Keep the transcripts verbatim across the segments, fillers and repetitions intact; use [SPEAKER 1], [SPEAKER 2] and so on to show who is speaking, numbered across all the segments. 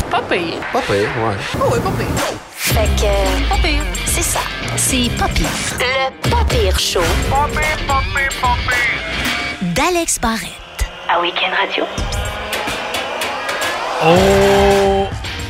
[SPEAKER 1] Pas pire.
[SPEAKER 2] Pas pire, ouais.
[SPEAKER 1] Oh, ouais, pas pire.
[SPEAKER 3] Fait que...
[SPEAKER 1] Pas pire.
[SPEAKER 3] C'est ça. C'est pas pire. Le pas pire show.
[SPEAKER 1] Pas pire, pas pire, pas pire.
[SPEAKER 3] D'Alex Barrette.
[SPEAKER 4] À Week-end Radio.
[SPEAKER 5] Oh!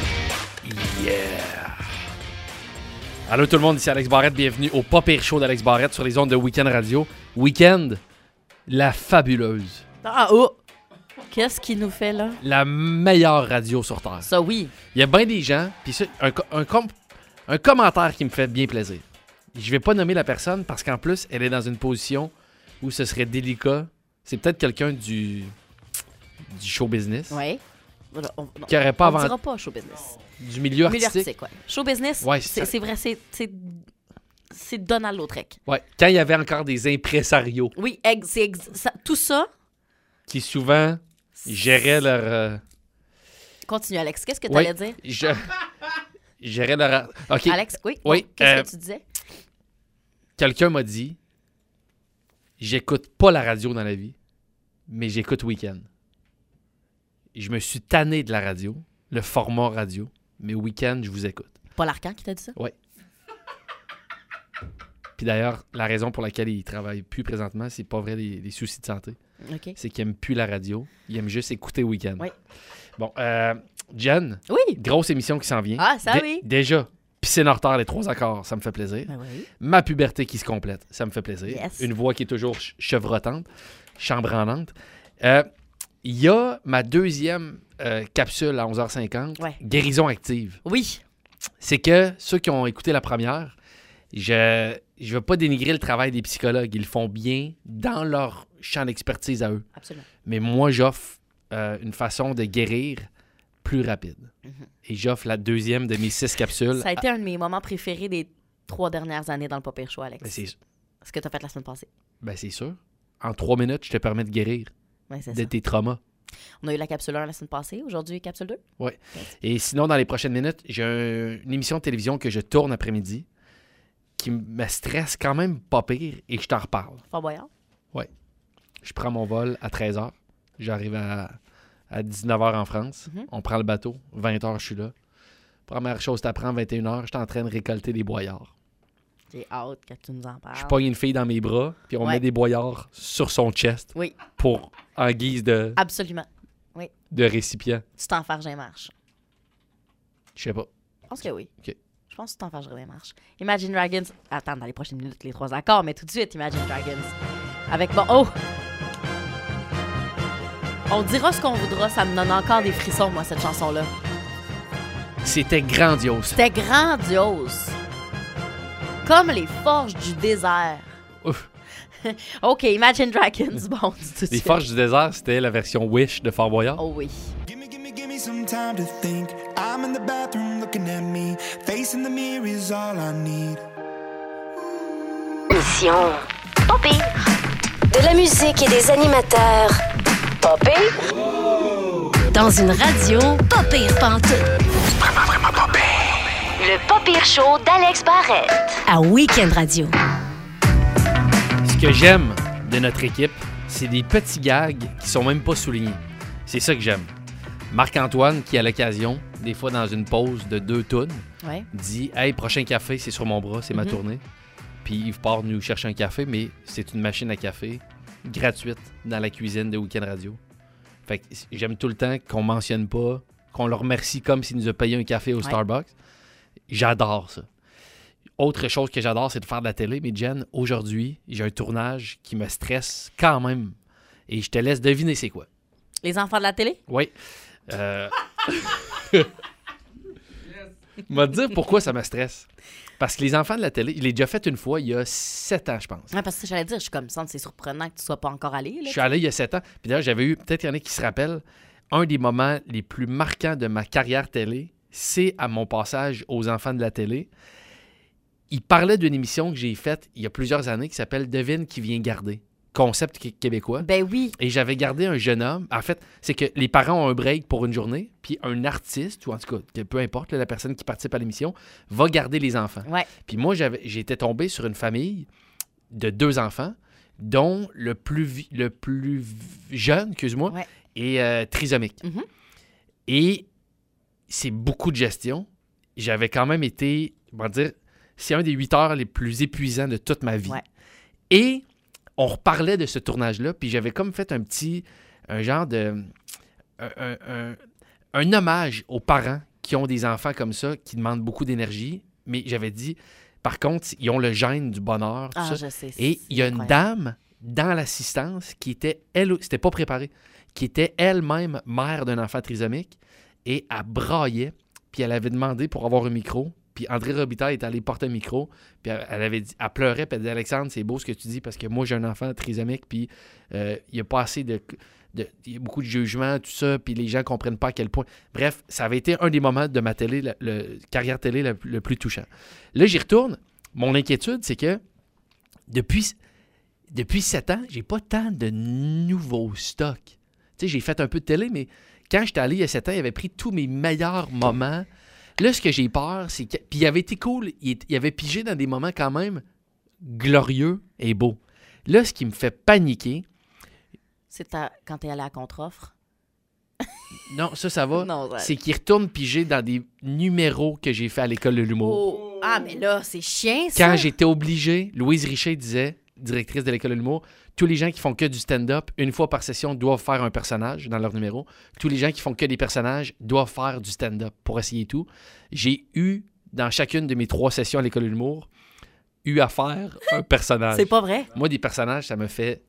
[SPEAKER 5] Yeah! Allô tout le monde, ici Alex Barrette. Bienvenue au Pas Pire Show d'Alex Barrette sur les ondes de Week-end Radio. Week-end, la fabuleuse.
[SPEAKER 6] Ah, oh! Qu'est-ce qu'il nous fait, là?
[SPEAKER 5] La meilleure radio sur Terre.
[SPEAKER 6] Ça, oui.
[SPEAKER 5] Il y a bien des gens, puis ça, un, un, com- un commentaire qui me fait bien plaisir. Je vais pas nommer la personne parce qu'en plus, elle est dans une position où ce serait délicat. C'est peut-être quelqu'un du, du show business.
[SPEAKER 6] Oui. On, on,
[SPEAKER 5] Qui aurait pas
[SPEAKER 6] on
[SPEAKER 5] avant...
[SPEAKER 6] dira pas show business.
[SPEAKER 5] Du milieu
[SPEAKER 6] Milieu
[SPEAKER 5] artistique.
[SPEAKER 6] artistique, ouais. Show business,
[SPEAKER 5] Ouais,
[SPEAKER 6] c'est,
[SPEAKER 5] ça...
[SPEAKER 6] c'est vrai, c'est, c'est, c'est Donald Lautrec.
[SPEAKER 5] Ouais. Quand il y avait encore des impresarios.
[SPEAKER 6] Oui, ex, c'est ex, ça, tout ça.
[SPEAKER 5] Qui souvent géraient leur... Euh...
[SPEAKER 6] Continue, Alex. Qu'est-ce que tu
[SPEAKER 5] Oui,
[SPEAKER 6] allais dire?
[SPEAKER 5] Je... géraient leur... OK.
[SPEAKER 6] Alex, oui?
[SPEAKER 5] Oui,
[SPEAKER 6] Bon, qu'est-ce
[SPEAKER 5] euh,
[SPEAKER 6] que tu disais?
[SPEAKER 5] Quelqu'un m'a dit, j'écoute pas la radio dans la vie, mais j'écoute Week-end. Et je me suis tanné de la radio, le format radio, mais Week-end, je vous écoute.
[SPEAKER 6] Paul Arcand qui t'a dit ça?
[SPEAKER 5] Oui. Puis d'ailleurs, la raison pour laquelle il travaille plus présentement, c'est pas vrai les, les soucis de santé.
[SPEAKER 6] OK.
[SPEAKER 5] C'est qu'il aime plus la radio, il aime juste écouter Week-end.
[SPEAKER 6] Oui.
[SPEAKER 5] Bon, euh, Jen,
[SPEAKER 6] Oui!
[SPEAKER 5] grosse émission qui s'en vient.
[SPEAKER 6] Ah, ça
[SPEAKER 5] Dé-
[SPEAKER 6] oui!
[SPEAKER 5] Déjà, piscine en retard les trois accords, ça me fait plaisir.
[SPEAKER 6] Ben oui.
[SPEAKER 5] Ma puberté qui se complète, ça me fait plaisir.
[SPEAKER 6] Yes.
[SPEAKER 5] Une voix qui est toujours ch- chevrotante, chambranante. Euh, Il y a ma deuxième euh, capsule à onze heures cinquante,
[SPEAKER 6] Ouais.
[SPEAKER 5] guérison active.
[SPEAKER 6] Oui.
[SPEAKER 5] C'est que ceux qui ont écouté la première, je ne veux pas dénigrer le travail des psychologues. Ils le font bien dans leur champ d'expertise à eux.
[SPEAKER 6] Absolument.
[SPEAKER 5] Mais moi, j'offre euh, une façon de guérir plus rapide.
[SPEAKER 6] Mm-hmm.
[SPEAKER 5] Et j'offre la deuxième de mes six capsules.
[SPEAKER 6] Ça a été un de mes moments préférés des trois dernières années dans le Pas Pire Show, Alex.
[SPEAKER 5] Ben, c'est,
[SPEAKER 6] Ce que tu as fait la semaine passée.
[SPEAKER 5] ben, c'est sûr. En trois minutes, je te permets de guérir
[SPEAKER 6] Oui, c'est
[SPEAKER 5] de
[SPEAKER 6] ça.
[SPEAKER 5] tes traumas.
[SPEAKER 6] On a eu la capsule un la semaine passée. Aujourd'hui, capsule deux.
[SPEAKER 5] Et sinon, dans les prochaines minutes, j'ai un- une émission de télévision que je tourne après-midi qui me stresse quand même pas pire et je t'en reparle.
[SPEAKER 6] Fort Boyard.
[SPEAKER 5] Je prends mon vol à treize heures. J'arrive à, à dix-neuf heures en France.
[SPEAKER 6] Mhm.
[SPEAKER 5] On prend le bateau. vingt heures, je suis là. Première chose, t'apprends, vingt et une heures, je suis en train de récolter des boyards.
[SPEAKER 6] J'ai hâte que tu nous en parles.
[SPEAKER 5] Je pogne une fille dans mes bras, puis on
[SPEAKER 6] Ouais.
[SPEAKER 5] met des boyards sur son chest
[SPEAKER 6] Oui,
[SPEAKER 5] pour en guise de,
[SPEAKER 6] absolument.
[SPEAKER 5] de récipient.
[SPEAKER 6] Tu t'enfarges des marches.
[SPEAKER 5] Je sais pas.
[SPEAKER 6] Je pense que oui.
[SPEAKER 5] OK.
[SPEAKER 6] Je pense que tu t'enfargerais des marches. Imagine Dragons. Attends, dans les prochaines minutes, les trois accords, mais tout de suite, Imagine Dragons. Avec bon. Oh! On dira ce qu'on voudra, ça me donne encore des frissons, moi, cette chanson-là.
[SPEAKER 5] C'était grandiose.
[SPEAKER 6] C'était grandiose. Comme les forges du désert.
[SPEAKER 5] Ouf.
[SPEAKER 6] OK, Imagine Dragons. Bon, dis tout de
[SPEAKER 5] Les
[SPEAKER 6] suite.
[SPEAKER 5] Forges du désert, c'était la version Wish de Fort Boyard.
[SPEAKER 6] Oh oui.
[SPEAKER 7] Gimme, gimme, gimme some time to think. I'm in the bathroom looking at me. Facing the mirror is all I need.
[SPEAKER 3] Mission pas pire. De la musique et des animateurs pas pire. Dans une radio pas pire pantoute.
[SPEAKER 7] Vraiment, vraiment pas pire.
[SPEAKER 3] Le pas pire show d'Alex Barrette. À Week-end Radio.
[SPEAKER 5] Ce que j'aime de notre équipe, c'est des petits gags qui sont même pas soulignés. C'est ça que j'aime. Marc-Antoine, qui à l'occasion, des fois dans une pause de deux tonnes,
[SPEAKER 6] Ouais.
[SPEAKER 5] dit « Hey, prochain café, c'est sur mon bras, c'est ma
[SPEAKER 6] Mhm.
[SPEAKER 5] tournée. » Puis Yves part nous chercher un café, mais c'est une machine à café gratuite dans la cuisine de Week-end Radio. Fait que j'aime tout le temps qu'on mentionne pas, qu'on le remercie comme s'il nous a payé un café au
[SPEAKER 6] Ouais.
[SPEAKER 5] Starbucks. J'adore ça. Autre chose que j'adore, c'est de faire de la télé. Mais Jen, aujourd'hui, j'ai un tournage qui me stresse quand même. Et je te laisse deviner c'est quoi.
[SPEAKER 6] Les enfants de la télé?
[SPEAKER 5] Oui. Euh... m'a dire pourquoi ça me stresse. Parce que les enfants de la télé, je l'ai déjà fait une fois, il y a sept ans, je pense.
[SPEAKER 6] Ouais, parce que j'allais dire, je suis comme ça, c'est surprenant que tu sois pas encore allé.
[SPEAKER 5] Je
[SPEAKER 6] Là.
[SPEAKER 5] suis allé il y a sept ans. Puis d'ailleurs, j'avais eu, peut-être qu'il y en a qui se rappellent, un des moments les plus marquants de ma carrière télé, c'est à mon passage aux enfants de la télé. Il parlait d'une émission que j'ai faite il y a plusieurs années qui s'appelle « Devine qui vient garder ». Concept qué- québécois.
[SPEAKER 6] Ben oui.
[SPEAKER 5] Et j'avais gardé un jeune homme. En fait, c'est que les parents ont un break pour une journée, puis un artiste, ou en tout cas, que peu importe, là, la personne qui participe à l'émission, va garder les enfants.
[SPEAKER 6] Ouais.
[SPEAKER 5] Puis moi, j'avais, j'étais tombé sur une famille de deux enfants, dont le plus, vi- le plus v- jeune, excuse-moi,
[SPEAKER 6] Ouais.
[SPEAKER 5] est euh, trisomique.
[SPEAKER 6] Mhm.
[SPEAKER 5] Et c'est beaucoup de gestion. J'avais quand même été, on va dire, c'est un des huit heures les plus épuisants de toute ma vie.
[SPEAKER 6] Ouais.
[SPEAKER 5] Et on reparlait de ce tournage-là, puis j'avais comme fait un petit, un genre de, un, un, un, un hommage aux parents qui ont des enfants comme ça, qui demandent beaucoup d'énergie. Mais j'avais dit, par contre, ils ont le gène du bonheur, tout
[SPEAKER 6] Ah,
[SPEAKER 5] ça.
[SPEAKER 6] je sais.
[SPEAKER 5] Et il y a une dame dans l'assistance qui était, elle, c'était pas préparé, qui était elle-même mère d'un enfant trisomique, et elle braillait, puis elle avait demandé pour avoir un micro, puis André Robitaille est allé porter un micro, puis elle, elle avait dit, elle pleurait, puis elle dit « Alexandre, c'est beau ce que tu dis, parce que moi, j'ai un enfant trisomique, puis euh, il n'y a pas assez de... de il y a beaucoup de jugement, tout ça, puis les gens ne comprennent pas à quel point... » Bref, ça avait été un des moments de ma télé, le, le carrière télé le, le plus touchant. Là, j'y retourne. Mon inquiétude, c'est que depuis... Depuis sept ans, j'ai pas tant de nouveaux stocks. Tu sais, j'ai fait un peu de télé, mais quand j'étais allé il y a sept ans, il avait pris tous mes meilleurs moments. Là, ce que j'ai peur, c'est que... Puis il avait été cool, il, il avait pigé dans des moments quand même glorieux et beaux. Là, ce qui me fait paniquer...
[SPEAKER 6] C'est ta... quand t'es allé à contre-offre?
[SPEAKER 5] Non, ça, ça va.
[SPEAKER 6] Non, ouais.
[SPEAKER 5] C'est qu'il retourne piger dans des numéros que j'ai fait à l'école de l'humour.
[SPEAKER 6] Oh. Ah, mais là, c'est chien, ça!
[SPEAKER 5] Quand j'étais obligé, Louise Richer disait... directrice de l'école de l'humour, tous les gens qui font que du stand-up, une fois par session, doivent faire un personnage dans leur numéro. Tous les gens qui font que des personnages doivent faire du stand-up pour essayer tout. J'ai eu, dans chacune de mes trois sessions à l'école de l'humour, eu à faire un personnage.
[SPEAKER 6] C'est pas vrai?
[SPEAKER 5] Moi, des personnages, ça me fait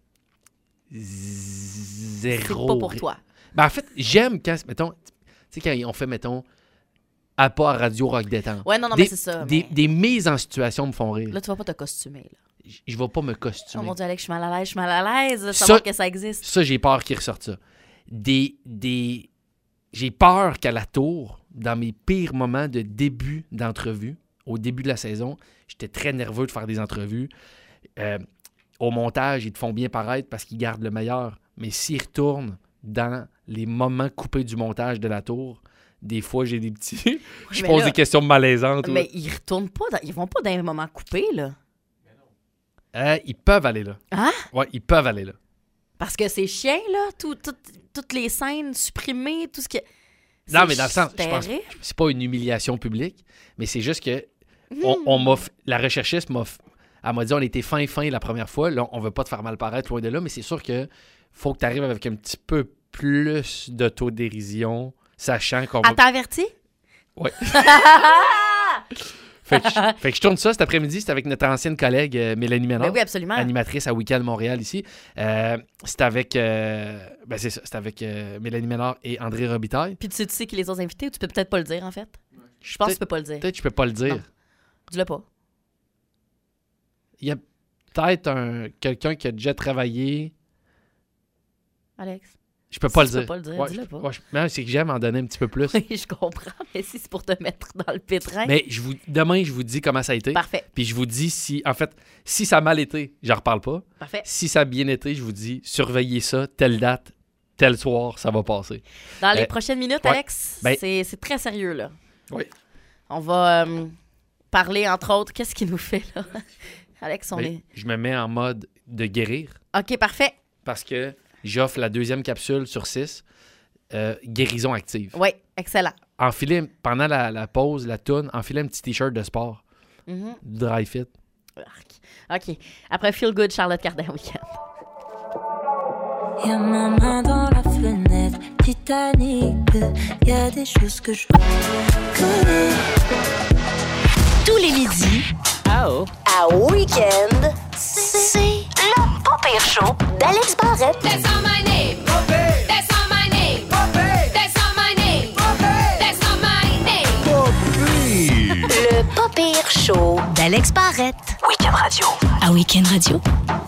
[SPEAKER 5] zéro.
[SPEAKER 6] C'est pas pour toi.
[SPEAKER 5] Ben, en fait, j'aime quand, mettons, tu sais, quand on fait, mettons, à pas à Radio Rock Détente.
[SPEAKER 6] Ouais, non, non,
[SPEAKER 5] des,
[SPEAKER 6] mais c'est ça.
[SPEAKER 5] Des,
[SPEAKER 6] mais...
[SPEAKER 5] des mises en situation me font rire.
[SPEAKER 6] Là, tu vas pas te costumer, là.
[SPEAKER 5] Je vais pas me
[SPEAKER 6] Oh
[SPEAKER 5] costumer.
[SPEAKER 6] mon Dieu, Alex, je suis mal à l'aise, je suis mal à l'aise de
[SPEAKER 5] Ça-
[SPEAKER 6] savoir que ça existe.
[SPEAKER 5] Ça, j'ai peur qu'il ressorte ça. Des, des... J'ai peur qu'à la tour, dans mes pires moments de début d'entrevue, au début de la saison, j'étais très nerveux de faire des entrevues. Euh, au montage, ils te font bien paraître parce qu'ils gardent le meilleur. Mais s'ils retournent dans les moments coupés du montage de la tour, des fois, j'ai des petits... je
[SPEAKER 6] mais
[SPEAKER 5] pose
[SPEAKER 6] là-
[SPEAKER 5] des questions malaisantes.
[SPEAKER 6] Mais
[SPEAKER 5] là.
[SPEAKER 6] ils retournent pas, dans... ils vont pas dans les moments coupés, là.
[SPEAKER 5] Euh, ils peuvent aller là.
[SPEAKER 6] Hein?
[SPEAKER 5] Ouais, ils peuvent aller là.
[SPEAKER 6] Parce que c'est chien, là, tout, tout- toutes les scènes supprimées, tout ce qui...
[SPEAKER 5] Non,
[SPEAKER 6] C'est
[SPEAKER 5] mais dans le sens, je pense
[SPEAKER 6] terrible.
[SPEAKER 5] c'est pas une humiliation publique, mais c'est juste que
[SPEAKER 6] Hmm.
[SPEAKER 5] on, on m'a f- la recherchiste m'a f- elle m'a dit on était fin fin la première fois, là on veut pas te faire mal paraître loin de là, mais c'est sûr que faut que tu arrives avec un petit peu plus d'autodérision, sachant qu'on va...
[SPEAKER 6] À t'averti?
[SPEAKER 5] Ouais. fait, que je, fait que je tourne ça cet après-midi, c'est avec notre ancienne collègue euh, Mélanie Ménard.
[SPEAKER 6] Ben oui, absolument.
[SPEAKER 5] Animatrice à Week-end Montréal ici. Euh, c'est avec euh, ben c'est ça, c'est avec euh, Mélanie Ménard et André Robitaille.
[SPEAKER 6] Puis tu sais, tu sais qui les autres invités ou tu peux peut-être pas le dire, en fait? Je pense que tu peux pas le dire.
[SPEAKER 5] Peut-être que je peux pas le dire.
[SPEAKER 6] Non. Dis-le pas.
[SPEAKER 5] Il y a peut-être un quelqu'un qui a déjà travaillé.
[SPEAKER 6] Alex.
[SPEAKER 5] Je peux
[SPEAKER 6] Si
[SPEAKER 5] pas
[SPEAKER 6] tu
[SPEAKER 5] le
[SPEAKER 6] peux
[SPEAKER 5] dire.
[SPEAKER 6] pas le dire,
[SPEAKER 5] Ouais,
[SPEAKER 6] dis-le
[SPEAKER 5] je-
[SPEAKER 6] pas.
[SPEAKER 5] ouais, je- mais c'est que j'aime en donner un petit peu plus.
[SPEAKER 6] Oui, je comprends, mais si c'est pour te mettre dans le pétrin.
[SPEAKER 5] Mais je vous, demain, je vous dis comment ça a été.
[SPEAKER 6] Parfait,
[SPEAKER 5] Puis je vous dis si, en fait, si ça a mal été, j'en reparle pas.
[SPEAKER 6] parfait.
[SPEAKER 5] Si ça a bien été, je vous dis, surveillez ça, telle date, tel soir, ça va passer.
[SPEAKER 6] Dans les
[SPEAKER 5] Euh,
[SPEAKER 6] prochaines minutes,
[SPEAKER 5] ouais.
[SPEAKER 6] Alex,
[SPEAKER 5] Ben-
[SPEAKER 6] c'est, c'est très sérieux, là.
[SPEAKER 5] Oui.
[SPEAKER 6] On va euh, parler, entre autres, qu'est-ce qui nous fait, là? Alex, on
[SPEAKER 5] Mais
[SPEAKER 6] est...
[SPEAKER 5] je me mets en mode de guérir
[SPEAKER 6] OK, parfait.
[SPEAKER 5] parce que j'offre la deuxième capsule sur six, euh, guérison active.
[SPEAKER 6] Oui, excellent.
[SPEAKER 5] Enfilez, pendant la, la pause, la toune, enfilez un petit t-shirt de sport,
[SPEAKER 6] Mhm.
[SPEAKER 5] dry fit.
[SPEAKER 6] Arc. OK. Après Feel Good, Charlotte Cardin Weekend.
[SPEAKER 2] Y'a ma main dans la fenêtre, Titanic. Y'a des choses que je connais.
[SPEAKER 3] Tous les midis, à Week-end, c'est le pas pire show d'Alex Barrette.
[SPEAKER 4] That's not my name. That's not my name. That's not my name. That's not my name.
[SPEAKER 3] Le pas pire show d'Alex Barrette. Week-end Radio. À Week-end Radio.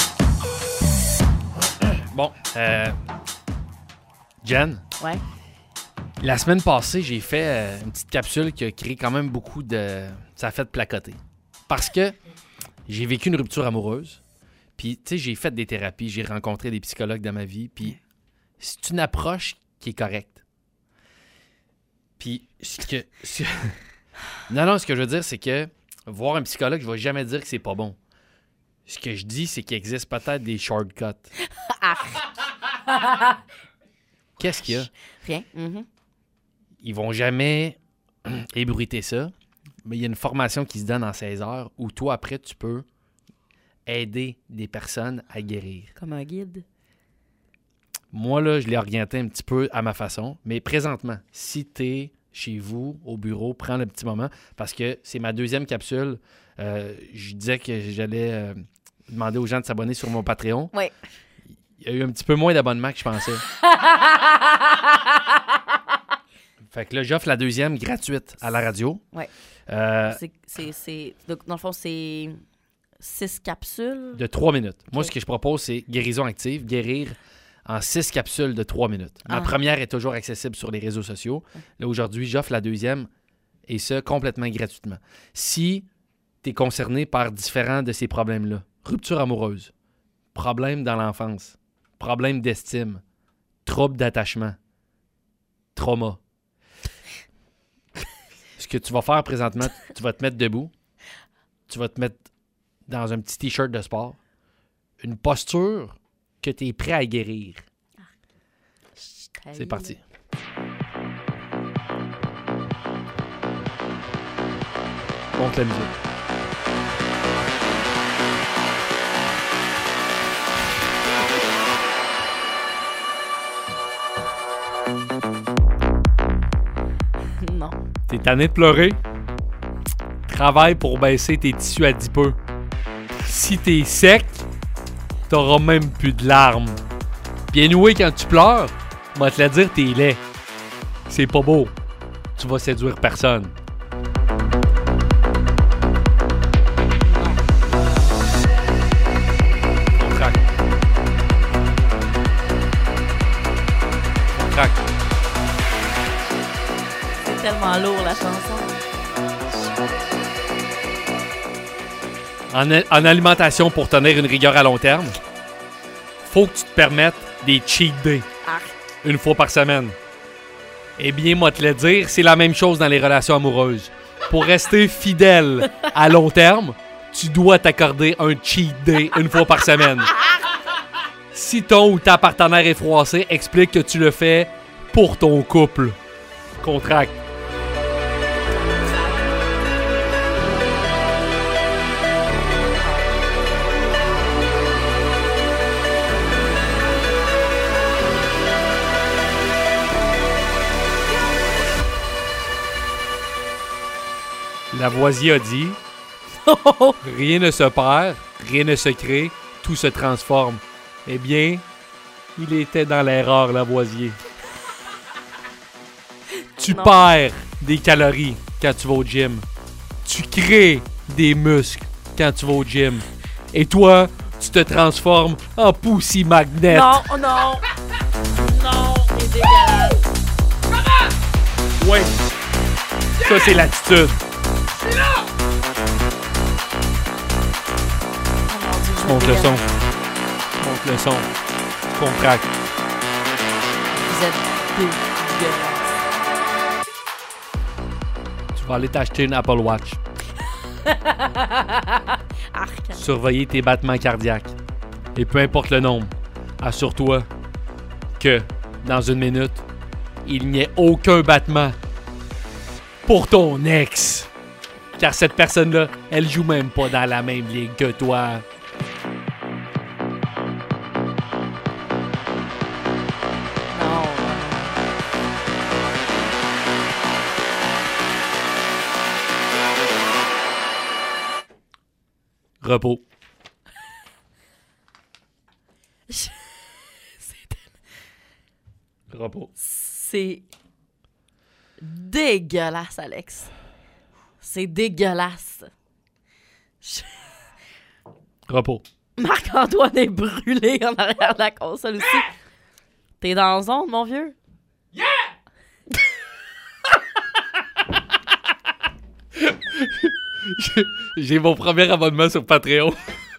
[SPEAKER 5] Bon, euh, Jen,
[SPEAKER 6] Ouais.
[SPEAKER 5] la semaine passée, j'ai fait euh, une petite capsule qui a créé quand même beaucoup de... Ça a fait placoter. Parce que j'ai vécu une rupture amoureuse. Puis, tu sais, j'ai fait des thérapies, j'ai rencontré des psychologues dans ma vie. Puis, c'est une approche qui est correcte. Puis, ce que... ce- non, non, ce que je veux dire, c'est que voir un psychologue, je vais jamais dire que c'est pas bon. Ce que je dis, c'est qu'il existe peut-être des shortcuts. Qu'est-ce qu'il y a?
[SPEAKER 6] Rien. Mhm.
[SPEAKER 5] Ils vont jamais ébruiter ça. Mais il y a une formation qui se donne en seize heures où toi, après, tu peux aider des personnes à guérir.
[SPEAKER 6] Comme un guide.
[SPEAKER 5] Moi, là, je l'ai orienté un petit peu à ma façon. Mais présentement, si tu es chez vous, au bureau, prends le petit moment parce que c'est ma deuxième capsule. Euh, je disais que j'allais euh, demander aux gens de s'abonner sur mon Patreon.
[SPEAKER 6] Oui.
[SPEAKER 5] Il y a eu un petit peu moins d'abonnements que je pensais. Fait que là, j'offre la deuxième gratuite à la radio.
[SPEAKER 6] Oui.
[SPEAKER 5] Euh,
[SPEAKER 6] c'est, c'est, c'est... Donc, dans le fond, c'est six capsules.
[SPEAKER 5] de trois minutes. Okay. Moi,
[SPEAKER 6] Ok.
[SPEAKER 5] ce que je propose, c'est guérison active, guérir en six capsules de trois minutes. Ma
[SPEAKER 6] Ah.
[SPEAKER 5] première est toujours accessible sur les réseaux sociaux. Là, aujourd'hui, j'offre la deuxième et ce, complètement gratuitement. Si tu es concerné par différents de ces problèmes-là, rupture amoureuse, problème dans l'enfance, problème d'estime, trouble d'attachement, trauma, ce que tu vas faire présentement, tu vas te mettre debout, tu vas te mettre dans un petit T-shirt de sport, une posture que tu es prêt à guérir. C'est parti. Monte la musique.
[SPEAKER 6] Non.
[SPEAKER 5] T'es tanné de pleurer? Travaille pour baisser tes tissus adipeux. Si t'es sec, t'auras même plus de larmes. Bien noué quand tu pleures, moi te la dire t'es laid. C'est pas beau. Tu vas séduire personne. Contracte. Contracte.
[SPEAKER 6] C'est tellement lourd, la chanson.
[SPEAKER 5] En, a- en alimentation pour tenir une rigueur à long terme, faut que tu te permettes des cheat days
[SPEAKER 6] Arc.
[SPEAKER 5] une fois par semaine. Eh bien, moi te le dire, c'est la même chose dans les relations amoureuses. Pour rester fidèle à long terme, tu dois t'accorder un cheat day une fois par semaine. Si ton ou ta partenaire est froissé, explique que tu le fais pour ton couple. Contracte. Lavoisier a dit « Rien ne se perd, rien ne se crée, tout se transforme. » Eh bien, il était dans l'erreur, Lavoisier. Tu
[SPEAKER 6] Non.
[SPEAKER 5] perds des calories quand tu vas au gym. Tu crées des muscles quand tu vas au gym. Et toi, tu te transformes en Pussy Magnet.
[SPEAKER 6] Non, oh non! Non, c'est dégueulasse.
[SPEAKER 5] Oui. Ça, c'est l'attitude.
[SPEAKER 6] Oh mon Dieu, je me
[SPEAKER 5] Monte le son.
[SPEAKER 6] dégueulasse.
[SPEAKER 5] Monte le son. Contracte.
[SPEAKER 6] Vous êtes dégueulasse.
[SPEAKER 5] Tu vas aller t'acheter une Apple Watch.
[SPEAKER 6] Arc.
[SPEAKER 5] Surveiller tes battements cardiaques. Et peu importe le nombre, assure-toi que, dans une minute, il n'y ait aucun battement pour ton ex. Car cette personne-là, elle joue même pas dans la même ligue que toi.
[SPEAKER 6] Non.
[SPEAKER 5] Repos.
[SPEAKER 6] Je-
[SPEAKER 5] Repos.
[SPEAKER 6] C'est dégueulasse, Alex. C'est dégueulasse. Je-
[SPEAKER 5] Repos.
[SPEAKER 6] Marc-Antoine est brûlé en arrière de la console aussi. T'es dans la zone, mon vieux?
[SPEAKER 5] J'ai mon premier abonnement sur Patreon.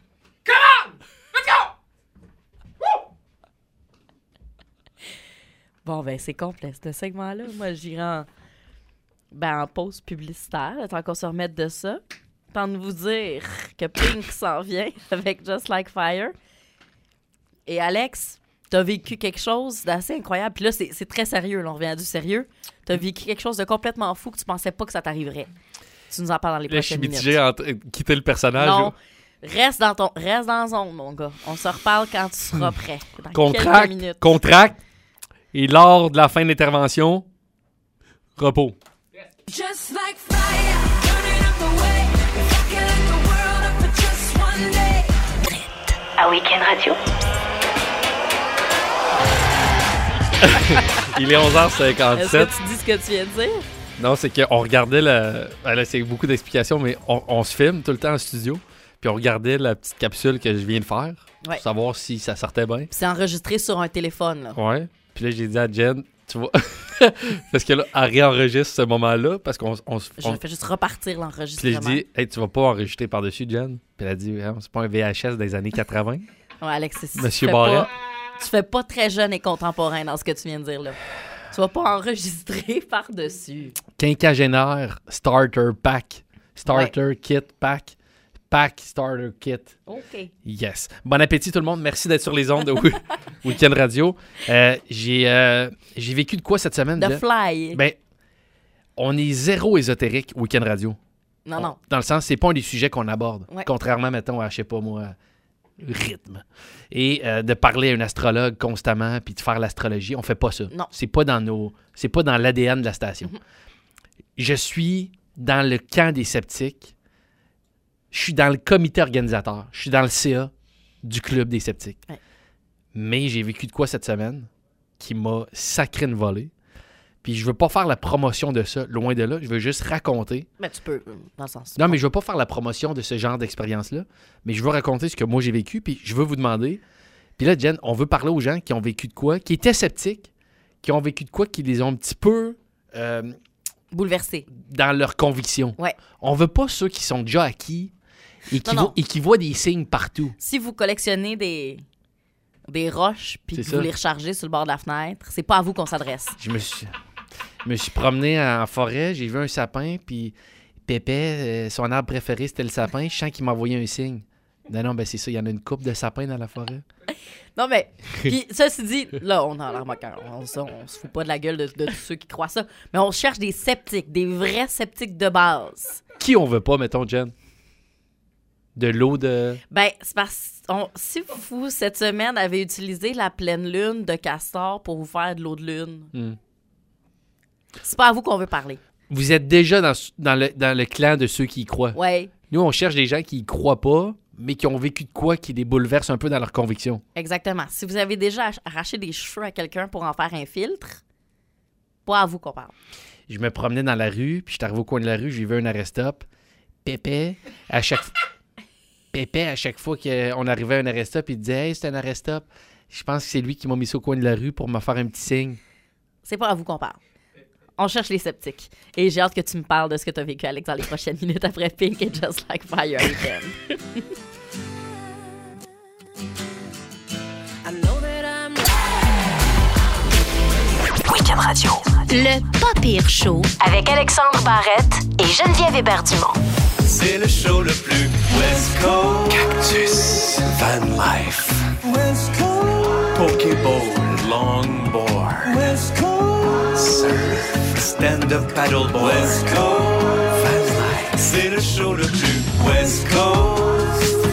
[SPEAKER 6] Bon, ben, c'est complet, ce segment-là. Moi, j'irai en, ben, en pause publicitaire, le temps qu'on se remette de ça. Temps de vous dire que Pink s'en vient avec Just Like Fire. Et Alex, t'as vécu quelque chose d'assez incroyable. Puis là, c'est, c'est très sérieux, là, on revient à du sérieux. T'as vécu quelque chose de complètement fou que tu pensais pas que ça t'arriverait. Tu nous en parles dans les
[SPEAKER 5] Là, je suis
[SPEAKER 6] prochaines minutes.
[SPEAKER 5] mitigé entre quitter le personnage.
[SPEAKER 6] Non, reste dans ton, reste dans la zone, mon gars. On se reparle quand tu seras prêt. Dans quelques
[SPEAKER 5] Contract,
[SPEAKER 6] minutes.
[SPEAKER 5] contract. Et lors de la fin de l'intervention, repos.
[SPEAKER 4] Just like fire, burning up the way. If I could light the world up for just one day.
[SPEAKER 3] À Week-end Radio.
[SPEAKER 5] Il est onze heures
[SPEAKER 6] Est-ce
[SPEAKER 5] cinquante-sept.
[SPEAKER 6] que tu dis ce que tu viens de dire?
[SPEAKER 5] Non, c'est qu'on regardait la... Ben là, c'est beaucoup d'explications, mais on, on se filme tout le temps en studio. Puis on regardait la petite capsule que je viens de faire.
[SPEAKER 6] Ouais.
[SPEAKER 5] Pour savoir si ça sortait bien.
[SPEAKER 6] Puis c'est enregistré sur un téléphone, là.
[SPEAKER 5] Ouais. Puis là, j'ai dit à Jen, tu vois... parce que là, elle réenregistre ce moment-là. Parce qu'on... On,
[SPEAKER 6] Je
[SPEAKER 5] on...
[SPEAKER 6] fais juste repartir
[SPEAKER 5] Puis
[SPEAKER 6] l'enregistrement.
[SPEAKER 5] là, je dis, hey, tu vas pas enregistrer par-dessus, Jen? Puis elle a dit, hein, c'est pas un V H S des années quatre-vingts.
[SPEAKER 6] Ouais, Alexis, tu
[SPEAKER 5] Monsieur
[SPEAKER 6] fais
[SPEAKER 5] Barrette.
[SPEAKER 6] pas- Tu fais pas très jeune et contemporain dans ce que tu viens de dire, là. Tu vas pas enregistrer par-dessus.
[SPEAKER 5] Quinquagénaire Starter Pack. Starter Kit Pack. Pack Starter Kit.
[SPEAKER 6] OK.
[SPEAKER 5] Yes. Bon appétit tout le monde. Merci d'être sur les ondes de Wi- Week-end Radio. Euh, j'ai, euh, j'ai vécu de quoi cette semaine?
[SPEAKER 6] The
[SPEAKER 5] Jen?
[SPEAKER 6] Fly.
[SPEAKER 5] Ben, on est zéro ésotérique Week-end Radio.
[SPEAKER 6] non, non.
[SPEAKER 5] Dans le sens, c'est pas un des sujets qu'on aborde.
[SPEAKER 6] Ouais.
[SPEAKER 5] Contrairement, mettons, à, je sais pas moi, rythme. Et euh, de parler à un astrologue constamment puis de faire l'astrologie, on fait pas ça.
[SPEAKER 6] Non.
[SPEAKER 5] C'est pas dans nos, c'est pas dans l'A D N de la station. Je suis dans le camp des sceptiques. Je suis dans le comité organisateur. Je suis dans le C A du club des sceptiques.
[SPEAKER 6] Ouais.
[SPEAKER 5] Mais j'ai vécu de quoi cette semaine qui m'a sacré une volée. Puis je veux pas faire la promotion de ça, loin de là. Je veux juste raconter.
[SPEAKER 6] Mais tu peux, euh, dans le sens.
[SPEAKER 5] Non, mais je veux pas faire la promotion de ce genre d'expérience-là. Mais je veux raconter ce que moi j'ai vécu. Puis je veux vous demander. Puis là, Jen, on veut parler aux gens qui ont vécu de quoi, qui étaient sceptiques, qui ont vécu de quoi, qui les ont un petit peu euh,
[SPEAKER 6] Bouleversé.
[SPEAKER 5] dans leurs convictions.
[SPEAKER 6] Ouais.
[SPEAKER 5] On veut pas ceux qui sont déjà acquis et qui,
[SPEAKER 6] Non, non.
[SPEAKER 5] vo- et qui voient des signes partout.
[SPEAKER 6] Si vous collectionnez des, des roches puis
[SPEAKER 5] C'est
[SPEAKER 6] que
[SPEAKER 5] ça.
[SPEAKER 6] vous les rechargez sur le bord de la fenêtre, c'est pas à vous qu'on s'adresse.
[SPEAKER 5] Je me suis, je me suis promené en forêt, j'ai vu un sapin, puis Pépé, euh, son arbre préféré, c'était le sapin. Je sens qu'il m'a envoyé un signe. Non, non, ben c'est ça, il y en a une coupe de sapins dans la forêt.
[SPEAKER 6] Non, mais, puis ceci dit, là, on a l'air moqueur. On, se- on se fout pas de la gueule de, de tous ceux qui croient ça. Mais on cherche des sceptiques, des vrais sceptiques de base.
[SPEAKER 5] Qui on veut pas, mettons, Jen? De l'eau de...
[SPEAKER 6] Ben, c'est parce on, si vous, cette semaine, avez utilisé la pleine lune de Castor pour vous faire de l'eau de lune,
[SPEAKER 5] Hmm.
[SPEAKER 6] c'est pas à vous qu'on veut parler.
[SPEAKER 5] Vous êtes déjà dans, dans, le, dans le clan de ceux qui y croient.
[SPEAKER 6] Ouais,
[SPEAKER 5] Nous, on cherche des gens qui y croient pas, mais qui ont vécu de quoi qui les bouleverse un peu dans leurs convictions.
[SPEAKER 6] exactement. Si vous avez déjà ach- arraché des cheveux à quelqu'un pour en faire un filtre, pas à vous qu'on parle.
[SPEAKER 5] Je me promenais dans la rue, puis j'étais arrivé au coin de la rue, j'ai vu un arrêt-stop. Pépé, à chaque Pépé, à chaque fois qu'on arrivait à un arrêt-stop, il disait « Hey, c'est un arrêt-stop. » Je pense que c'est lui qui m'a mis ça au coin de la rue pour me faire un petit signe.
[SPEAKER 6] C'est pas à vous qu'on parle. On cherche les sceptiques. Et j'ai hâte que tu me parles de ce que tu as vécu, Alex, dans les prochaines minutes après Pink et Just Like Fire again.
[SPEAKER 4] I know that I'm
[SPEAKER 3] Week-end Radio. Le pas pire show avec Alexandre Barrette et Geneviève Hébert-Dumont.
[SPEAKER 8] C'est le show le plus West Coast. Cactus, Van Life,
[SPEAKER 7] West Coast,
[SPEAKER 8] Pokéball, Longboard,
[SPEAKER 7] West Coast,
[SPEAKER 8] Surf, Stand-Up Paddleboard, West Coast, Van Life. C'est le show le plus West Coast.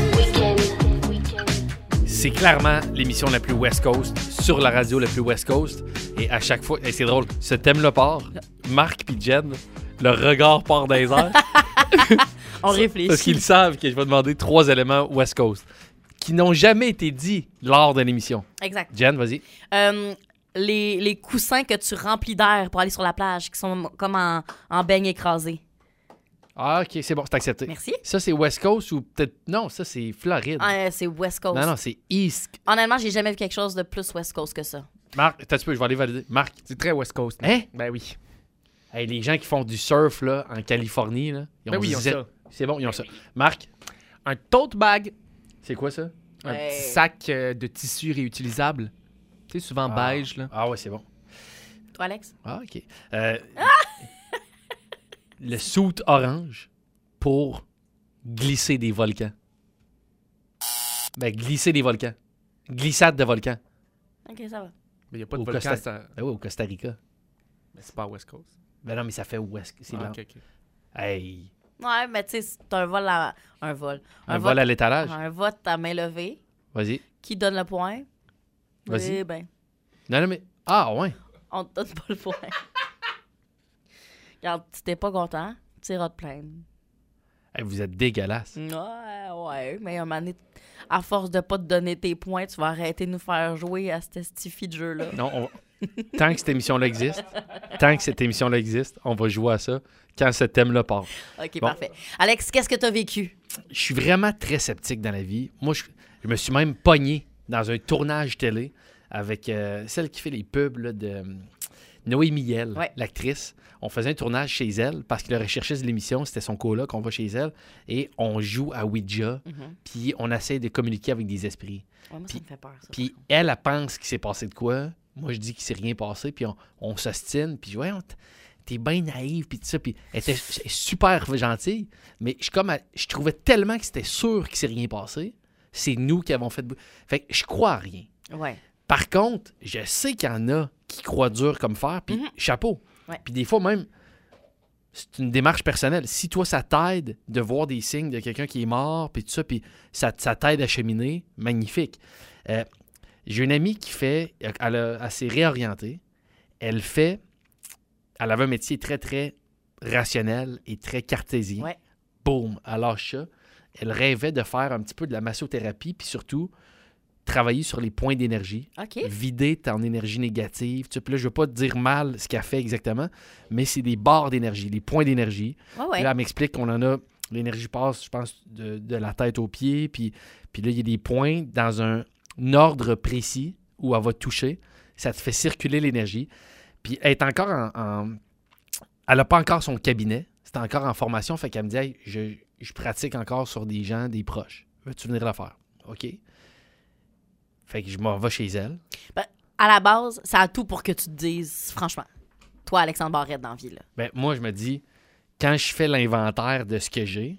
[SPEAKER 5] C'est clairement l'émission la plus West Coast, sur la radio la plus West Coast. Et à chaque fois, et c'est drôle, ce thème-là part, Marc puis Jen, le regard part dans les airs.
[SPEAKER 6] On réfléchit.
[SPEAKER 5] Parce qu'ils savent que je vais demander trois éléments West Coast qui n'ont jamais été dits lors de l'émission.
[SPEAKER 6] Exact.
[SPEAKER 5] Jen, vas-y.
[SPEAKER 6] Euh, les, les coussins que tu remplis d'air pour aller sur la plage, qui sont comme en, en beigne écrasé.
[SPEAKER 5] Ah, OK, c'est bon, c'est accepté.
[SPEAKER 6] Merci.
[SPEAKER 5] Ça, c'est West Coast ou peut-être... Non, ça, c'est Floride.
[SPEAKER 6] Ah, c'est West Coast.
[SPEAKER 5] non, non, c'est East.
[SPEAKER 6] Honnêtement, j'ai jamais vu quelque chose de plus West Coast que ça.
[SPEAKER 5] Marc, t'as un petit peu, je vais aller valider. Marc.
[SPEAKER 9] C'est très West Coast.
[SPEAKER 5] Hein?
[SPEAKER 9] Ben oui.
[SPEAKER 5] Hey, les gens qui font du surf là, en Californie, là, ils ont,
[SPEAKER 9] Ben oui, ils ont
[SPEAKER 5] zé-
[SPEAKER 9] ça.
[SPEAKER 5] C'est bon, ils ont ça. Marc,
[SPEAKER 9] Un tote bag,
[SPEAKER 5] c'est quoi ça?
[SPEAKER 9] un
[SPEAKER 6] Ouais.
[SPEAKER 9] petit sac euh, de tissu réutilisable. Tu sais, souvent
[SPEAKER 5] Ah.
[SPEAKER 9] beige, là.
[SPEAKER 5] Ah ouais, c'est bon.
[SPEAKER 6] Toi, Alex?
[SPEAKER 5] Ah, OK. Euh, le suit orange pour glisser des volcans. Ben, glisser des volcans. Glissade de volcans.
[SPEAKER 6] OK, ça va.
[SPEAKER 9] Mais il n'y a pas de
[SPEAKER 5] Au
[SPEAKER 9] volcan.
[SPEAKER 5] Costa...
[SPEAKER 9] ça-
[SPEAKER 5] Ben oui, au Costa Rica.
[SPEAKER 9] Mais c'est pas à West Coast.
[SPEAKER 5] Ben non, mais ça fait ouest. C'est
[SPEAKER 9] Ah,
[SPEAKER 5] lent.
[SPEAKER 9] ok, ok.
[SPEAKER 5] Hey!
[SPEAKER 6] Ouais, mais tu sais, c'est un vol à... Un vol.
[SPEAKER 5] Un,
[SPEAKER 6] vote...
[SPEAKER 5] vol à l'étalage.
[SPEAKER 6] Un vote à main levée.
[SPEAKER 5] Vas-y.
[SPEAKER 6] Qui donne le point?
[SPEAKER 5] Vas-y.
[SPEAKER 6] Eh ben,
[SPEAKER 5] Non, non, mais... Ah, ouais.
[SPEAKER 6] on te donne pas le point. Regarde, si t'es pas content, tu iras te plaindre.
[SPEAKER 5] Hey, vous êtes dégueulasse.
[SPEAKER 6] Ouais, ouais, mais un moment donné, à force de pas te donner tes points, tu vas arrêter de nous faire jouer à cette stifi de jeu-là.
[SPEAKER 5] Non, on... tant que cette émission-là existe, tant que cette émission-là existe, on va jouer à ça quand ce thème-là part.
[SPEAKER 6] OK,
[SPEAKER 5] Bon.
[SPEAKER 6] parfait. Alex, qu'est-ce que t'as vécu?
[SPEAKER 5] Je suis vraiment très sceptique dans la vie. Moi, je, je me suis même pogné dans un tournage télé avec euh, celle qui fait les pubs là, de euh, Noémie Miel,
[SPEAKER 6] Ouais.
[SPEAKER 5] l'actrice. On faisait un tournage chez elle parce qu'il aurait cherché de l'émission, c'était son coloc, on va chez elle, et on joue à Ouija,
[SPEAKER 6] Mhm.
[SPEAKER 5] puis on essaie de communiquer avec des esprits.
[SPEAKER 6] Ouais, moi,
[SPEAKER 5] Puis-
[SPEAKER 6] ça me fait peur, ça.
[SPEAKER 5] Puis elle, elle pense qu'il s'est passé de quoi. Moi, je dis qu'il s'est rien passé, puis on, on s'ostine, puis je dis, ouais, on t- t'es bien naïve, puis tout ça. Puis elle était s- super gentille, mais je, comme, à- je trouvais tellement que c'était sûr qu'il s'est rien passé. C'est nous qui avons fait... bou- Fait que je crois à rien.
[SPEAKER 6] Ouais.
[SPEAKER 5] Par contre, je sais qu'il y en a qui croient dur comme fer, puis
[SPEAKER 6] Mhm.
[SPEAKER 5] chapeau.
[SPEAKER 6] Ouais.
[SPEAKER 5] Puis des fois même, c'est une démarche personnelle. Si toi, ça t'aide de voir des signes de quelqu'un qui est mort, puis tout ça, puis ça, ça t'aide à cheminer, magnifique. Euh, j'ai une amie qui fait, elle, a- elle s'est réorientée. Elle fait, elle avait un métier très, très rationnel et très cartésien.
[SPEAKER 6] Ouais.
[SPEAKER 5] Boum, elle lâche ça. Elle rêvait de faire un petit peu de la massothérapie, puis surtout, travailler sur les points d'énergie.
[SPEAKER 6] OK.
[SPEAKER 5] Vider ton énergie négative. Tu sais, puis là, je ne veux pas te dire mal ce qu'elle fait exactement, mais c'est des barres d'énergie, les points d'énergie.
[SPEAKER 6] Ouais,
[SPEAKER 5] Puis
[SPEAKER 6] ouais.
[SPEAKER 5] là, elle m'explique qu'on en a... L'énergie passe, je pense, de, de la tête aux pieds. Puis, puis là, il y a des points dans un ordre précis où elle va toucher. Ça te fait circuler l'énergie. Puis elle est encore en... en- Elle n'a pas encore son cabinet. C'est encore en formation. Fait qu'elle me dit, hey, je, je pratique encore sur des gens, des proches. Veux-tu venir le faire? OK. Fait que je m'en vais chez elle.
[SPEAKER 6] À la base, ça a tout pour que tu te dises, franchement, toi, Alexandre Barrette, dans la vie, là.
[SPEAKER 5] Ben, moi, je me dis, quand je fais l'inventaire de ce que j'ai,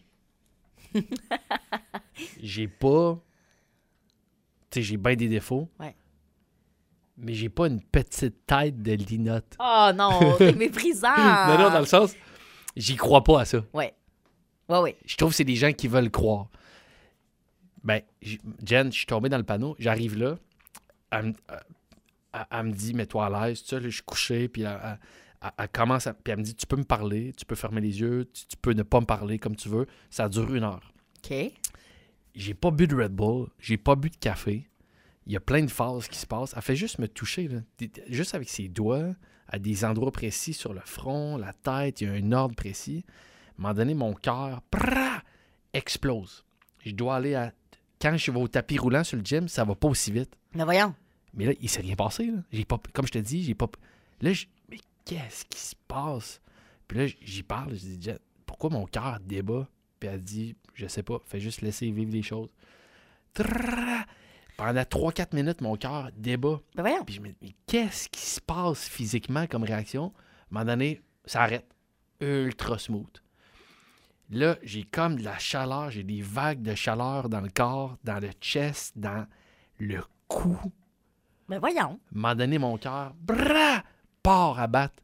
[SPEAKER 5] j'ai pas... Tu sais, j'ai bien des défauts.
[SPEAKER 6] Ouais.
[SPEAKER 5] Mais j'ai pas une petite tête de linotte.
[SPEAKER 6] Oh non, t'es méprisant.
[SPEAKER 5] Non, non, dans le sens, j'y crois pas à ça.
[SPEAKER 6] Ouais. Ouais, ouais.
[SPEAKER 5] Je trouve que c'est des gens qui veulent croire. Ben, j- Jen, je suis tombé dans le panneau. J'arrive là. Elle, me- elle- elle me dit, mets-toi à l'aise. Tu sais, là, je suis couché. Puis elle, elle- elle- elle commence à. Puis elle me dit, tu peux me parler. Tu peux fermer les yeux. Tu, tu peux ne pas me parler comme tu veux. Ça dure une heure.
[SPEAKER 6] OK.
[SPEAKER 5] J'ai pas bu de Red Bull. J'ai pas bu de café. Il y a plein de phases qui se passent. Elle fait juste me toucher, là. Des- juste avec ses doigts, à des endroits précis sur le front, la tête. Il y a un ordre précis. À un moment donné, mon cœur prrra, explose. Je dois aller à... Quand je vais au tapis roulant sur le gym, ça va pas aussi vite.
[SPEAKER 6] Mais voyons.
[SPEAKER 5] Mais là, il s'est rien passé. Là. J'ai pas... Comme je te dis, j'ai pas... Là, je... mais qu'est-ce qui se passe? Puis là, j'y parle. Je dis, Jen, pourquoi mon cœur débat? Puis elle dit, je sais pas, fais juste laisser vivre les choses. Trrrra! Pendant trois quatre minutes, mon cœur débat.
[SPEAKER 6] Mais voyons.
[SPEAKER 5] Puis je me dis, mais qu'est-ce qui se passe physiquement comme réaction? À un moment donné, ça arrête. Ultra smooth. Là, j'ai comme de la chaleur, j'ai des vagues de chaleur dans le corps, dans le chest, dans le cou.
[SPEAKER 6] Mais voyons.
[SPEAKER 5] À un moment donné, mon cœur, bra, part à battre.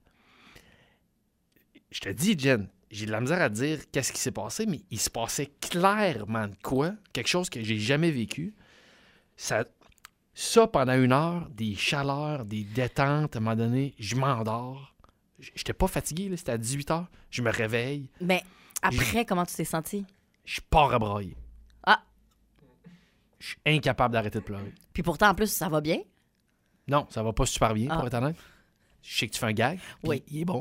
[SPEAKER 5] Je te dis, Jen, j'ai de la misère à te dire qu'est-ce qui s'est passé, mais il se passait clairement de quoi, quelque chose que j'ai jamais vécu. Ça, ça pendant une heure, des chaleurs, des détentes, à un moment donné, je m'endors. J- J'étais pas fatigué, là, c'était à dix-huit heures. Je me réveille,
[SPEAKER 6] Mais après, comment tu t'es senti?
[SPEAKER 5] je pars à brailler.
[SPEAKER 6] Ah.
[SPEAKER 5] Je suis incapable d'arrêter de pleurer.
[SPEAKER 6] Puis pourtant, en plus, ça va bien.
[SPEAKER 5] Non, ça va pas super bien,
[SPEAKER 6] Ah.
[SPEAKER 5] pour être honnête. Je sais que tu fais un gag. puis
[SPEAKER 6] Oui.
[SPEAKER 5] Il est bon.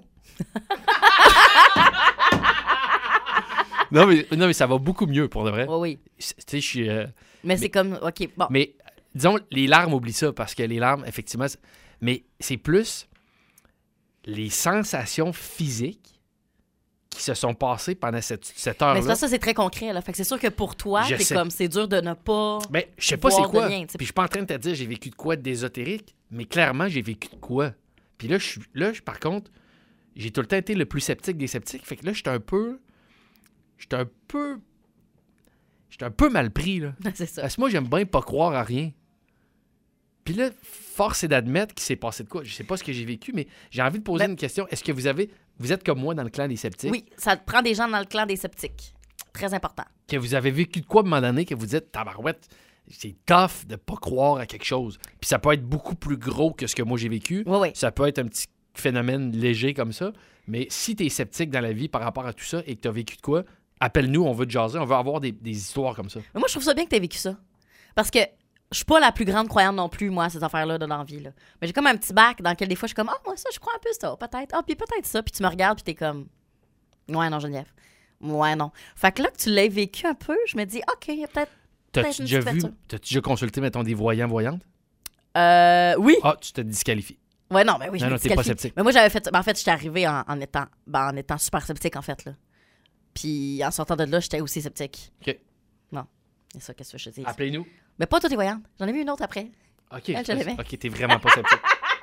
[SPEAKER 5] non, mais, non, mais ça va beaucoup mieux, pour de vrai.
[SPEAKER 6] Oui, oui.
[SPEAKER 5] C'est- Tu sais, je suis... euh,
[SPEAKER 6] Mais, c'est comme, OK, bon.
[SPEAKER 5] Mais, disons, les larmes, oublie ça, parce que les larmes, effectivement... c'est- Mais c'est plus les sensations physiques qui se sont passées pendant cette, cette
[SPEAKER 6] Mais c'est
[SPEAKER 5] heure-là.
[SPEAKER 6] pas ça, c'est très concret, là. Fait que c'est sûr que pour toi,
[SPEAKER 5] Je
[SPEAKER 6] t'es
[SPEAKER 5] sais.
[SPEAKER 6] comme, c'est dur de ne pas...
[SPEAKER 5] Mais je sais pas
[SPEAKER 6] voir
[SPEAKER 5] c'est quoi.
[SPEAKER 6] de lien, tu sais.
[SPEAKER 5] Puis je suis pas en train de te dire j'ai vécu de quoi d'ésotérique, mais clairement, j'ai vécu de quoi. Puis là, je suis là, je- par contre, j'ai tout le temps été le plus sceptique des sceptiques. Fait que là, j'étais un peu. J'étais un peu. J'étais un peu mal pris, là.
[SPEAKER 6] c'est ça.
[SPEAKER 5] Parce que moi, j'aime bien pas croire à rien. Puis là, force est d'admettre qu'il s'est passé de quoi. Je sais pas ce que j'ai vécu, mais j'ai envie de poser
[SPEAKER 6] Ben-
[SPEAKER 5] une question. Est-ce que vous avez... Vous êtes comme moi dans le clan des sceptiques?
[SPEAKER 6] Oui, ça te prend des gens dans le clan des sceptiques. Très important.
[SPEAKER 5] Que vous avez vécu de quoi à un moment donné que vous dites, tabarouette, c'est tough de pas croire à quelque chose. Puis ça peut être beaucoup plus gros que ce que moi j'ai vécu.
[SPEAKER 6] Oui, oui.
[SPEAKER 5] Ça peut être un petit phénomène léger comme ça. Mais si tu es sceptique dans la vie par rapport à tout ça et que tu as vécu de quoi, appelle-nous, on veut te jaser, on veut avoir des, des histoires comme ça.
[SPEAKER 6] Mais moi, je trouve ça bien que tu aies vécu ça. Parce que je suis pas la plus grande croyante non plus, moi, à ces affaires-là de l'envie. Là. Mais j'ai comme un petit bac dans lequel des fois, je suis comme, ah, moi, ça, je crois un peu ça, peut-être. Ah, puis peut-être ça. Puis tu me regardes, puis t'es comme, ouais, non, Geneviève. Ouais, non. Fait que là, que tu l'aies vécu un peu, je me dis, OK, il y a peut-être.
[SPEAKER 5] T'as-tu
[SPEAKER 6] peut-être une
[SPEAKER 5] déjà
[SPEAKER 6] petite
[SPEAKER 5] vu,
[SPEAKER 6] ouverture.
[SPEAKER 5] t'as-tu déjà consulté, mettons, des voyants, voyantes?
[SPEAKER 6] Euh, oui.
[SPEAKER 5] Ah, tu te disqualifies.
[SPEAKER 6] Ouais, non, mais oui, je
[SPEAKER 5] Non,
[SPEAKER 6] me
[SPEAKER 5] non, t'es pas
[SPEAKER 6] disqualifie.
[SPEAKER 5] sceptique.
[SPEAKER 6] Mais moi, j'avais fait. Ben, en fait, j'étais arrivée en, en étant ben, en étant super sceptique, en fait. Là. Puis en sortant de là, j'étais aussi sceptique.
[SPEAKER 5] OK.
[SPEAKER 6] Non. C'est ça, qu'est-ce que je te dis?
[SPEAKER 5] Appelez-nous.
[SPEAKER 6] Mais pas toi, t'es voyante. J'en ai vu une autre après.
[SPEAKER 5] OK.
[SPEAKER 6] Elle, je l'aimais.
[SPEAKER 5] OK, t'es vraiment pas sceptique.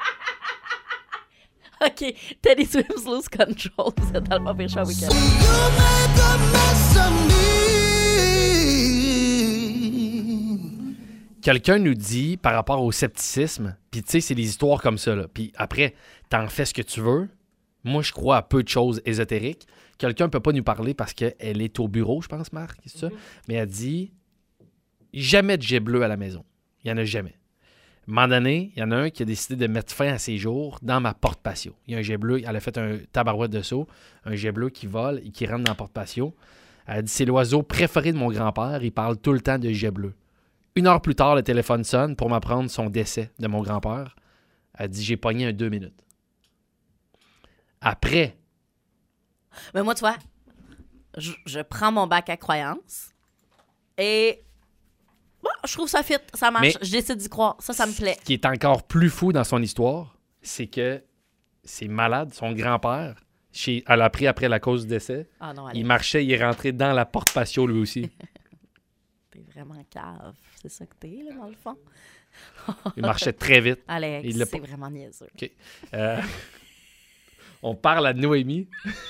[SPEAKER 6] OK. Teddy Swims Lose Control. Vous êtes dans le Pop Show Weekend.
[SPEAKER 5] Quelqu'un nous dit par rapport au scepticisme, puis tu sais, c'est des histoires comme ça, là. Puis après, t'en fais ce que tu veux. Moi, je crois à peu de choses ésotériques. Quelqu'un ne peut pas nous parler parce qu'elle est au bureau, je pense, Marc, c'est ça? Mais elle dit jamais de jet bleu à la maison. Il n'y en a jamais. À un moment donné, il y en a un qui a décidé de mettre fin à ses jours dans ma porte-patio. Il y a un jet bleu, elle a fait un tabarouette de saut, un jet bleu qui vole et qui rentre dans la porte-patio. Elle a dit c'est l'oiseau préféré de mon grand-père, il parle tout le temps de jet bleu. Une heure plus tard, le téléphone sonne pour m'apprendre son décès de mon grand-père. Elle dit j'ai pogné un deux minutes. Après,
[SPEAKER 6] Mais moi, tu vois, je, je prends mon bac à croyances et bon, je trouve ça fit, ça marche.
[SPEAKER 5] Mais-
[SPEAKER 6] je décide d'y croire. Ça, ça me plaît.
[SPEAKER 5] ce qui est encore plus fou dans son histoire, c'est que c'est malade, son grand-père, chez, elle a appris après la cause du décès,
[SPEAKER 6] Ah non,
[SPEAKER 5] il
[SPEAKER 6] Alex,
[SPEAKER 5] marchait, il est rentré dans la porte-patio lui aussi.
[SPEAKER 6] t'es vraiment cave. C'est ça que t'es, là, dans le fond.
[SPEAKER 5] Il marchait très vite.
[SPEAKER 6] Alex,
[SPEAKER 5] Il l'a
[SPEAKER 6] c'est
[SPEAKER 5] pas-
[SPEAKER 6] vraiment niaiseux.
[SPEAKER 5] OK. Euh, on parle à Noémie.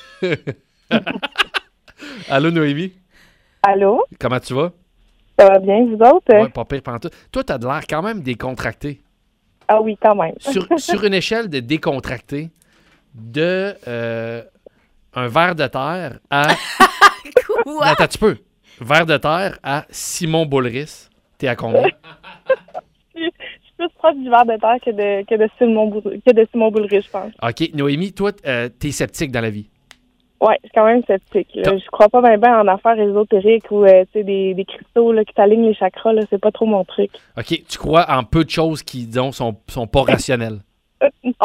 [SPEAKER 5] Allô, Noémie?
[SPEAKER 10] Allô?
[SPEAKER 5] Comment tu vas?
[SPEAKER 10] Ça va bien, vous autres?
[SPEAKER 5] Ouais, pas pire pendant tout. Toi, t'as de l'air quand même décontracté.
[SPEAKER 10] Ah oui, quand même.
[SPEAKER 5] Sur, sur une échelle de décontracté, de euh, un ver de terre à... Non,
[SPEAKER 6] Quoi?
[SPEAKER 5] attends, tu peux. Ver de terre à Simon Boulris. T'es à combien?
[SPEAKER 10] Je suis plus proche du verre de terre que de, que de Simon, Boul- que de Simon Boulris, je pense.
[SPEAKER 5] OK. Noémie, toi, euh, t'es sceptique dans la vie.
[SPEAKER 10] Ouais, je suis quand même sceptique. là.
[SPEAKER 5] T'as-
[SPEAKER 10] Je crois pas bien ben en affaires ésotériques ou euh, tu sais, des, des cristaux là, qui t'alignent les chakras. Là, c'est pas trop mon truc.
[SPEAKER 5] OK. Tu crois en peu de choses qui, disons, sont, sont pas rationnelles.
[SPEAKER 10] non.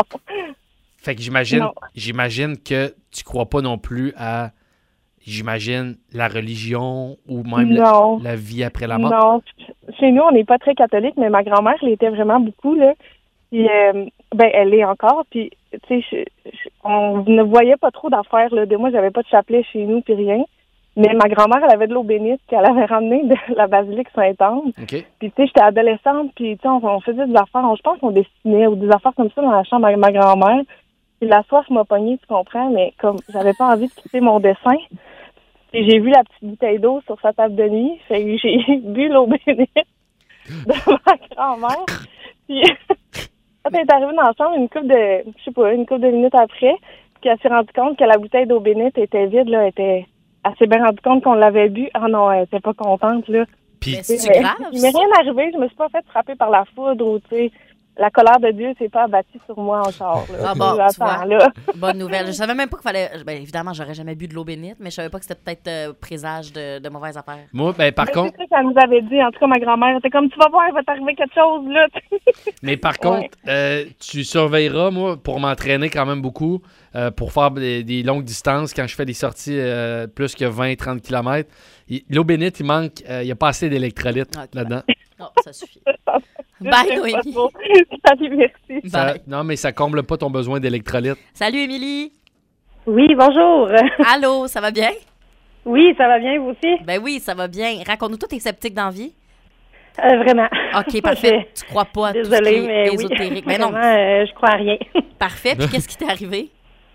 [SPEAKER 5] Fait que j'imagine,
[SPEAKER 10] Non.
[SPEAKER 5] j'imagine que tu crois pas non plus à, j'imagine, la religion ou même la,
[SPEAKER 10] Non.
[SPEAKER 5] la vie après la mort.
[SPEAKER 10] Non. Chez nous, on n'est pas très catholique, mais ma grand-mère l'était vraiment beaucoup. Là. Puis, euh, ben, elle l'est encore. Puis, tu sais, je- je- on ne voyait pas trop d'affaires. Là. De moi, j'avais pas de chapelet chez nous, puis rien. Mais ma grand-mère, elle avait de l'eau bénite qu'elle avait ramenée de la basilique Sainte-Anne.
[SPEAKER 5] OK.
[SPEAKER 10] Puis, tu sais, j'étais adolescente, puis, tu sais, on, on faisait des affaires. On- je pense qu'on dessinait ou des affaires comme ça dans la chambre avec ma grand-mère. Puis, la soif m'a pognée, tu comprends, mais comme j'avais pas envie de quitter mon dessin. Puis, j'ai vu la petite bouteille d'eau sur sa table de nuit. Fait que j'ai bu l'eau bénite de ma grand-mère. Puis, quand elle est arrivée dans la chambre, une couple de, je sais pas, une couple de minutes après, puis elle s'est rendue compte que la bouteille d'eau bénite était vide, là, elle était, elle s'est bien rendue compte qu'on l'avait bu. Ah non, elle était pas contente, là.
[SPEAKER 5] Puis,
[SPEAKER 6] Mais c'est
[SPEAKER 10] Mais-
[SPEAKER 6] grave.
[SPEAKER 10] Il m'est rien arrivé, je me suis pas fait frapper par la foudre ou, tu sais, la colère de Dieu s'est pas abattue sur moi encore, là.
[SPEAKER 6] Ah bon, tu
[SPEAKER 10] J'attends,
[SPEAKER 6] vois.
[SPEAKER 10] là.
[SPEAKER 6] Bonne nouvelle. Je savais même pas qu'il fallait. Ben, évidemment, j'aurais jamais bu de l'eau bénite, mais je savais pas que c'était peut-être euh, présage de, de mauvaises affaires.
[SPEAKER 5] moi, ben, par
[SPEAKER 10] Mais
[SPEAKER 5] contre,
[SPEAKER 10] c'est ça qu'elle nous avait dit. En tout cas, ma grand-mère était comme, tu vas voir, il va t'arriver quelque chose, là.
[SPEAKER 5] mais par contre, euh, tu surveilleras, moi, pour m'entraîner quand même beaucoup, euh, pour faire des, des longues distances, quand je fais des sorties euh, plus que vingt à trente kilomètres. Il- L'eau bénite, il manque, euh, il n'y a pas assez d'électrolytes
[SPEAKER 6] Ok.
[SPEAKER 5] là-dedans.
[SPEAKER 6] Non, ça suffit.
[SPEAKER 10] Je
[SPEAKER 6] Bye,
[SPEAKER 10] sais pas
[SPEAKER 6] Noémie.
[SPEAKER 10] trop. Salut, merci.
[SPEAKER 5] Ça-
[SPEAKER 6] Bye.
[SPEAKER 5] non, mais ça comble pas ton besoin d'électrolytes.
[SPEAKER 6] Salut, Émilie.
[SPEAKER 10] Oui, bonjour.
[SPEAKER 6] Allô, ça va bien?
[SPEAKER 10] Oui, ça va bien, vous aussi?
[SPEAKER 6] Ben oui, ça va bien. Raconte-nous, toi, t'es sceptique dans la vie?
[SPEAKER 10] Euh, vraiment.
[SPEAKER 6] OK, parfait. Tu crois pas à tout ce qui
[SPEAKER 10] Désolée,
[SPEAKER 6] est
[SPEAKER 10] mais
[SPEAKER 6] ésotérique.
[SPEAKER 10] oui.
[SPEAKER 6] Mais non,
[SPEAKER 10] Vraiment, euh, je crois à rien.
[SPEAKER 6] parfait. Puis qu'est-ce qui t'est arrivé?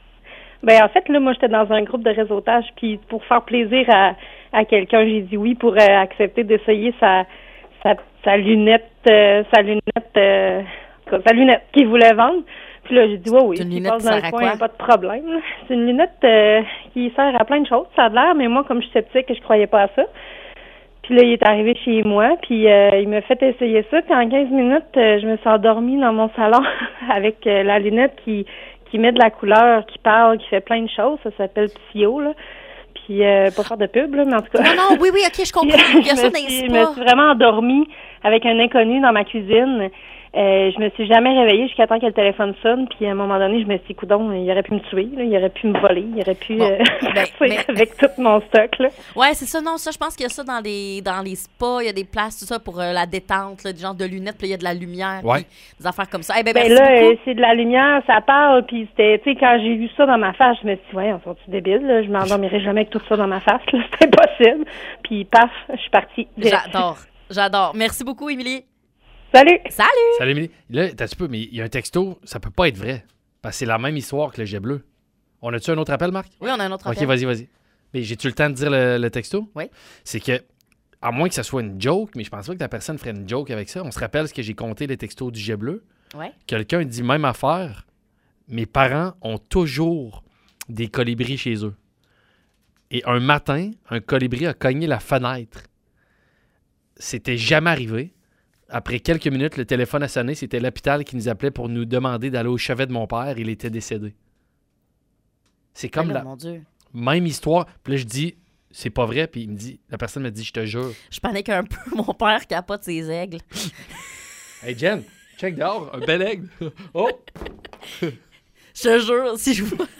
[SPEAKER 10] Ben en fait, là, moi, j'étais dans un groupe de réseautage, puis pour faire plaisir à, à quelqu'un, j'ai dit oui pour euh, accepter d'essayer sa, sa, sa lunette, euh, sa lunette, euh, sa lunette qu'il voulait vendre. Puis là, j'ai dit, ouais, oui,
[SPEAKER 6] C'est une
[SPEAKER 10] il
[SPEAKER 6] lunette
[SPEAKER 10] passe
[SPEAKER 6] qui
[SPEAKER 10] dans
[SPEAKER 6] sert
[SPEAKER 10] le
[SPEAKER 6] à
[SPEAKER 10] coin,
[SPEAKER 6] quoi?
[SPEAKER 10] y a pas de problème. là. C'est une lunette euh, qui sert à plein de choses, ça a l'air, mais moi, comme je suis sceptique, je croyais pas à ça. Puis là, il est arrivé chez moi, puis euh, il m'a fait essayer ça. Puis en quinze minutes, euh, je me suis endormie dans mon salon avec euh, la lunette qui qui met de la couleur, qui parle, qui fait plein de choses. Ça s'appelle Psyo, là. Puis, euh, pas faire de pub, là, mais en tout cas...
[SPEAKER 6] Non, non, oui, oui, OK, je comprends. Il y a
[SPEAKER 10] je
[SPEAKER 6] ça
[SPEAKER 10] me
[SPEAKER 6] dans les
[SPEAKER 10] suis, je
[SPEAKER 6] spas.
[SPEAKER 10] me suis vraiment endormie avec un inconnu dans ma cuisine. Euh, je me suis jamais réveillée jusqu'à temps que le téléphone sonne. Puis à un moment donné, je me suis dit, coudonc, il aurait pu me tuer, là, il aurait pu me voler, il aurait pu
[SPEAKER 6] Bon,
[SPEAKER 10] euh,
[SPEAKER 6] ben,
[SPEAKER 10] partir
[SPEAKER 6] mais-
[SPEAKER 10] avec tout mon stock. Là.
[SPEAKER 6] Ouais, c'est ça. Non, ça, je pense qu'il y a ça dans les, dans les spas. Il y a des places, tout ça, pour euh, la détente, là, du genre de lunettes, puis il y a de la lumière,
[SPEAKER 5] Ouais.
[SPEAKER 6] puis des affaires comme ça. Eh ben,
[SPEAKER 10] Ben
[SPEAKER 6] merci
[SPEAKER 10] là,
[SPEAKER 6] beaucoup.
[SPEAKER 10] euh, c'est de la lumière, ça parle, puis c'était, tu sais, quand j'ai vu ça dans ma face, je me suis dit, ouais, on sont-tu débiles, là? Je m'endormirai jamais avec tout ça dans ma face, là, c'est impossible. Puis paf, je suis partie. direct.
[SPEAKER 6] J'adore. J'adore. Merci beaucoup, Émilie.
[SPEAKER 10] Salut!
[SPEAKER 6] Salut!
[SPEAKER 5] Salut, Émilie. Là, t'as un peu, mais il y a un texto, ça peut pas être vrai. Parce que c'est la même histoire que le jet bleu. On a-tu un autre appel, Marc?
[SPEAKER 6] Oui, on a un autre
[SPEAKER 5] Ok,
[SPEAKER 6] appel.
[SPEAKER 5] vas-y, vas-y. Mais j'ai-tu le temps de dire le, le texto?
[SPEAKER 6] Oui.
[SPEAKER 5] C'est que, à moins que ça soit une joke, mais je pense pas que la personne ferait une joke avec ça. On se rappelle ce que j'ai compté les textos du jet bleu.
[SPEAKER 6] Ouais.
[SPEAKER 5] Quelqu'un dit même affaire. Mes parents ont toujours des colibris chez eux. Et un matin, un colibri a cogné la fenêtre. C'était jamais arrivé. Après quelques minutes, le téléphone a sonné. C'était l'hôpital qui nous appelait pour nous demander d'aller au chevet de mon père. Il était décédé. C'est comme
[SPEAKER 6] Ben là,
[SPEAKER 5] la
[SPEAKER 6] mon Dieu.
[SPEAKER 5] même histoire. Puis là, je dis, c'est pas vrai. Puis il me dit, la personne me dit, je te jure.
[SPEAKER 6] Je panique un peu. Mon père capote ses aigles.
[SPEAKER 5] Hey Jen, check dehors, un bel aigle. Oh!
[SPEAKER 6] Je te jure, si je vois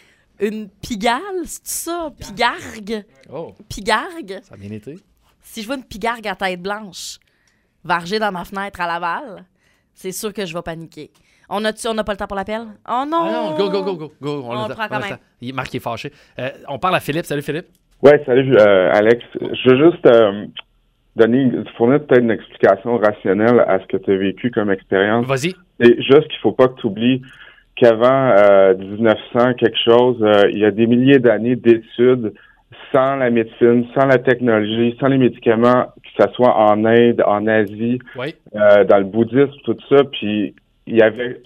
[SPEAKER 6] une pigale, c'est ça? Pigargue?
[SPEAKER 5] Oh,
[SPEAKER 6] Pigargue?
[SPEAKER 5] ça a bien été.
[SPEAKER 6] Si je vois une pigargue à tête blanche varger dans ma fenêtre à Laval, c'est sûr que je vais paniquer. On a-tu, on n'a pas le temps pour l'appel? Oh non!
[SPEAKER 5] Ah non, go, go, go, go. go.
[SPEAKER 6] On
[SPEAKER 5] a
[SPEAKER 6] le
[SPEAKER 5] le temps,
[SPEAKER 6] prend
[SPEAKER 5] a
[SPEAKER 6] quand
[SPEAKER 5] le
[SPEAKER 6] même.
[SPEAKER 5] temps. Il- Marc est fâché. Euh, on parle à Philippe. Salut Philippe.
[SPEAKER 11] Ouais, salut euh, Alex. Je veux juste euh, donner, fournir peut-être une explication rationnelle à ce que tu as vécu comme expérience.
[SPEAKER 5] Vas-y.
[SPEAKER 11] Et juste qu'il faut pas que tu oublies qu'avant euh, dix-neuf cents quelque chose, euh, il y a des milliers d'années d'études sans la médecine, sans la technologie, sans les médicaments, que ce soit en Inde, en Asie,
[SPEAKER 5] Oui.
[SPEAKER 11] euh, dans le bouddhisme, tout ça, puis il y avait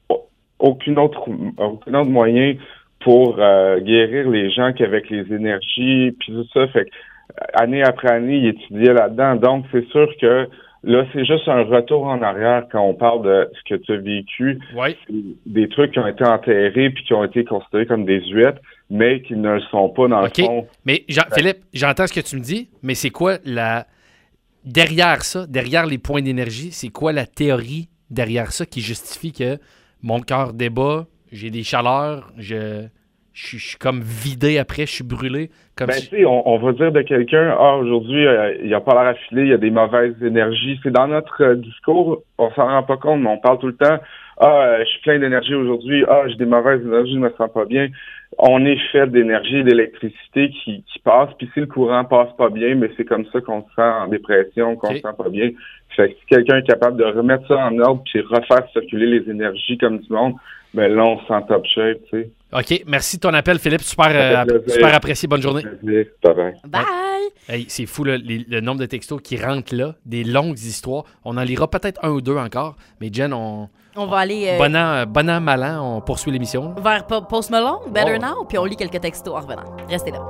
[SPEAKER 11] aucune autre, aucun autre moyen pour euh, guérir les gens qu'avec les énergies, puis tout ça. Fait que, année après année, ils étudiaient là-dedans. Donc, c'est sûr que là, c'est juste un retour en arrière quand on parle de ce que tu as vécu.
[SPEAKER 5] Oui.
[SPEAKER 11] Des trucs qui ont été enterrés puis qui ont été considérés comme des huettes, mais qui ne le sont pas dans
[SPEAKER 5] OK.
[SPEAKER 11] le fond.
[SPEAKER 5] Mais Jean- Philippe, j'entends ce que tu me dis, mais c'est quoi la... Derrière ça, derrière les points d'énergie, c'est quoi la théorie derrière ça qui justifie que mon cœur débat, j'ai des chaleurs, je, je, suis- je suis comme vidé après, je suis brûlé. Comme
[SPEAKER 11] Ben,
[SPEAKER 5] si-
[SPEAKER 11] tu sais, on, on va dire de quelqu'un, ah, aujourd'hui, euh, il a pas l'air affilé, il y a des mauvaises énergies. C'est dans notre euh, discours, on s'en rend pas compte, mais on parle tout le temps, ah, euh, je suis plein d'énergie aujourd'hui, ah, j'ai des mauvaises énergies, je me sens pas bien. On est fait d'énergie et d'électricité qui, qui passe, puis si le courant passe pas bien, mais c'est comme ça qu'on se sent en dépression, qu'on
[SPEAKER 5] Ok.
[SPEAKER 11] se sent pas bien. Fait que si quelqu'un est capable de remettre ça en ordre puis refaire circuler les énergies comme du monde, ben là, on se sent top shape, tu sais.
[SPEAKER 5] OK, merci de ton appel, Philippe. Super,
[SPEAKER 11] fait
[SPEAKER 5] euh,
[SPEAKER 11] plaisir.
[SPEAKER 5] super apprécié. Bonne journée.
[SPEAKER 11] Bye bye.
[SPEAKER 6] Bye!
[SPEAKER 5] Hey, c'est fou là, les- le nombre de textos qui rentrent là, des longues histoires. On en lira peut-être un ou deux encore, mais Jen, on...
[SPEAKER 6] On va aller euh,
[SPEAKER 5] Bon an, bon an, mal an, on poursuit l'émission.
[SPEAKER 6] vers Po- Post Malone, Better
[SPEAKER 5] Oh.
[SPEAKER 6] Now, puis on lit quelques textos en revenant. Restez là.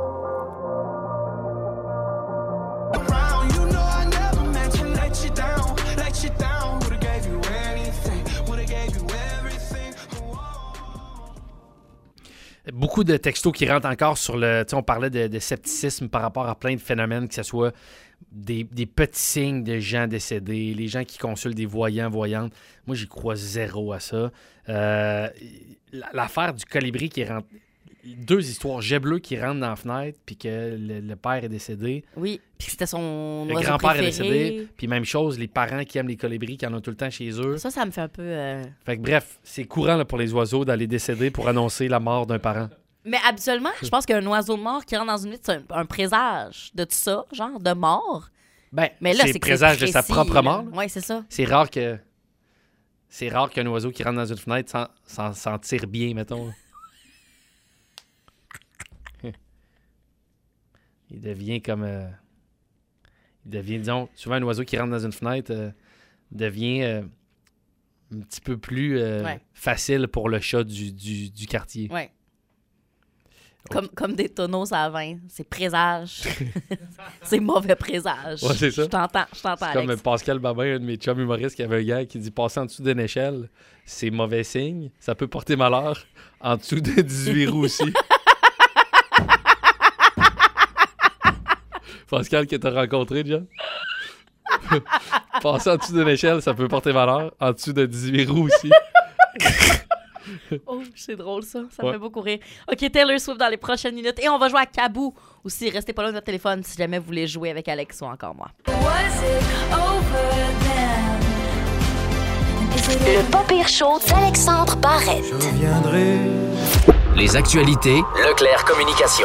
[SPEAKER 7] Around, you know I never meant to let you down, let you down. Would've gave you anything, would've gave you everything.
[SPEAKER 5] Beaucoup de textos qui rentrent encore sur le... Tu sais, on parlait de, de scepticisme par rapport à plein de phénomènes, que ce soit des, des petits signes de gens décédés, les gens qui consultent des voyants, voyantes. Moi, j'y crois zéro à ça. Euh, l'affaire du colibri qui rentre... Deux histoires. Jet bleu qui rentre dans la fenêtre, puis que le, le père est décédé.
[SPEAKER 6] Oui, puis c'était son
[SPEAKER 5] Le
[SPEAKER 6] oiseau
[SPEAKER 5] grand-père est
[SPEAKER 6] préféré.
[SPEAKER 5] décédé. Puis même chose, les parents qui aiment les colibris, qui en ont tout le temps chez eux.
[SPEAKER 6] Ça, ça me fait un peu... euh,
[SPEAKER 5] Fait que bref, c'est courant là, pour les oiseaux d'aller décéder pour annoncer la mort d'un parent.
[SPEAKER 6] Mais habituellement, je pense qu'un oiseau mort qui rentre dans une hutte, c'est un, un présage de tout ça, genre de mort.
[SPEAKER 5] Ben,
[SPEAKER 6] Mais là,
[SPEAKER 5] c'est
[SPEAKER 6] c'est que
[SPEAKER 5] présage
[SPEAKER 6] c'est
[SPEAKER 5] de sa
[SPEAKER 6] précis,
[SPEAKER 5] propre
[SPEAKER 6] là.
[SPEAKER 5] mort.
[SPEAKER 6] Ouais, c'est ça.
[SPEAKER 5] C'est rare que c'est rare qu'un oiseau qui rentre dans une fenêtre s'en, s'en, s'en tire bien, mettons. Il devient comme euh, Il devient, disons, souvent un oiseau qui rentre dans une fenêtre euh, devient euh, un petit peu plus euh,
[SPEAKER 6] Ouais.
[SPEAKER 5] facile pour le chat du, du, du quartier.
[SPEAKER 6] Ouais. Comme, comme des tonneaux à vin. C'est présage. C'est mauvais présage.
[SPEAKER 5] Ouais, c'est ça.
[SPEAKER 6] Je t'entends, je t'entends,
[SPEAKER 5] C'est comme
[SPEAKER 6] Alex.
[SPEAKER 5] Pascal Babin, un de mes chums humoristes, qui avait un gars qui dit « Passer en dessous d'une échelle, c'est mauvais signe. Ça peut porter malheur. En dessous de dix-huit roues aussi. » Pascal, que t'as rencontré déjà? Passer en dessous d'une échelle, ça peut porter malheur. En dessous de dix-huit roues aussi.
[SPEAKER 6] Oh, c'est drôle ça. Ça
[SPEAKER 5] Ouais.
[SPEAKER 6] me fait beaucoup rire. OK, Taylor Swift dans les prochaines minutes. Et on va jouer à Kabou aussi. Restez pas loin de votre téléphone si jamais vous voulez jouer avec Alex ou encore moi.
[SPEAKER 3] Le Pas Pire Show d'Alexandre Barrette.
[SPEAKER 8] Je viendrai.
[SPEAKER 12] Les actualités, Leclerc Communication.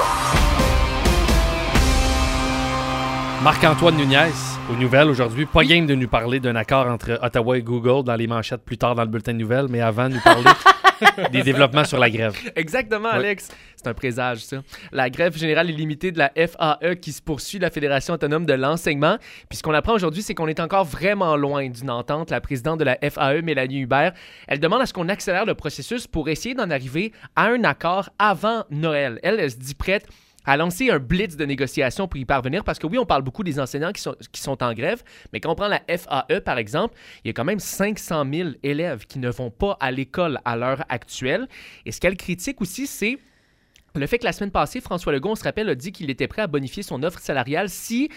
[SPEAKER 5] Marc-Antoine Nunez, aux nouvelles aujourd'hui. Pas game de nous parler d'un accord entre Ottawa et Google dans les manchettes plus tard dans le bulletin de nouvelles, mais avant, nous parler des développements sur la grève.
[SPEAKER 9] Exactement,
[SPEAKER 5] Ouais.
[SPEAKER 9] Alex. C'est un présage, ça. La grève générale illimitée de la F A E qui se poursuit, la Fédération autonome de l'enseignement. Puis ce qu'on apprend aujourd'hui, c'est qu'on est encore vraiment loin d'une entente. La présidente de la F A E, Mélanie Hubert, elle demande à ce qu'on accélère le processus pour essayer d'en arriver à un accord avant Noël. Elle, elle se dit prête à lancer un blitz de négociation pour y parvenir, parce que oui, on parle beaucoup des enseignants qui sont, qui sont en grève, mais quand on prend la F A E, par exemple, il y a quand même cinq cent mille élèves qui ne vont pas à l'école à l'heure actuelle. Et ce qu'elle critique aussi, c'est le fait que la semaine passée, François Legault, on se rappelle, a dit qu'il était prêt à bonifier son offre salariale si,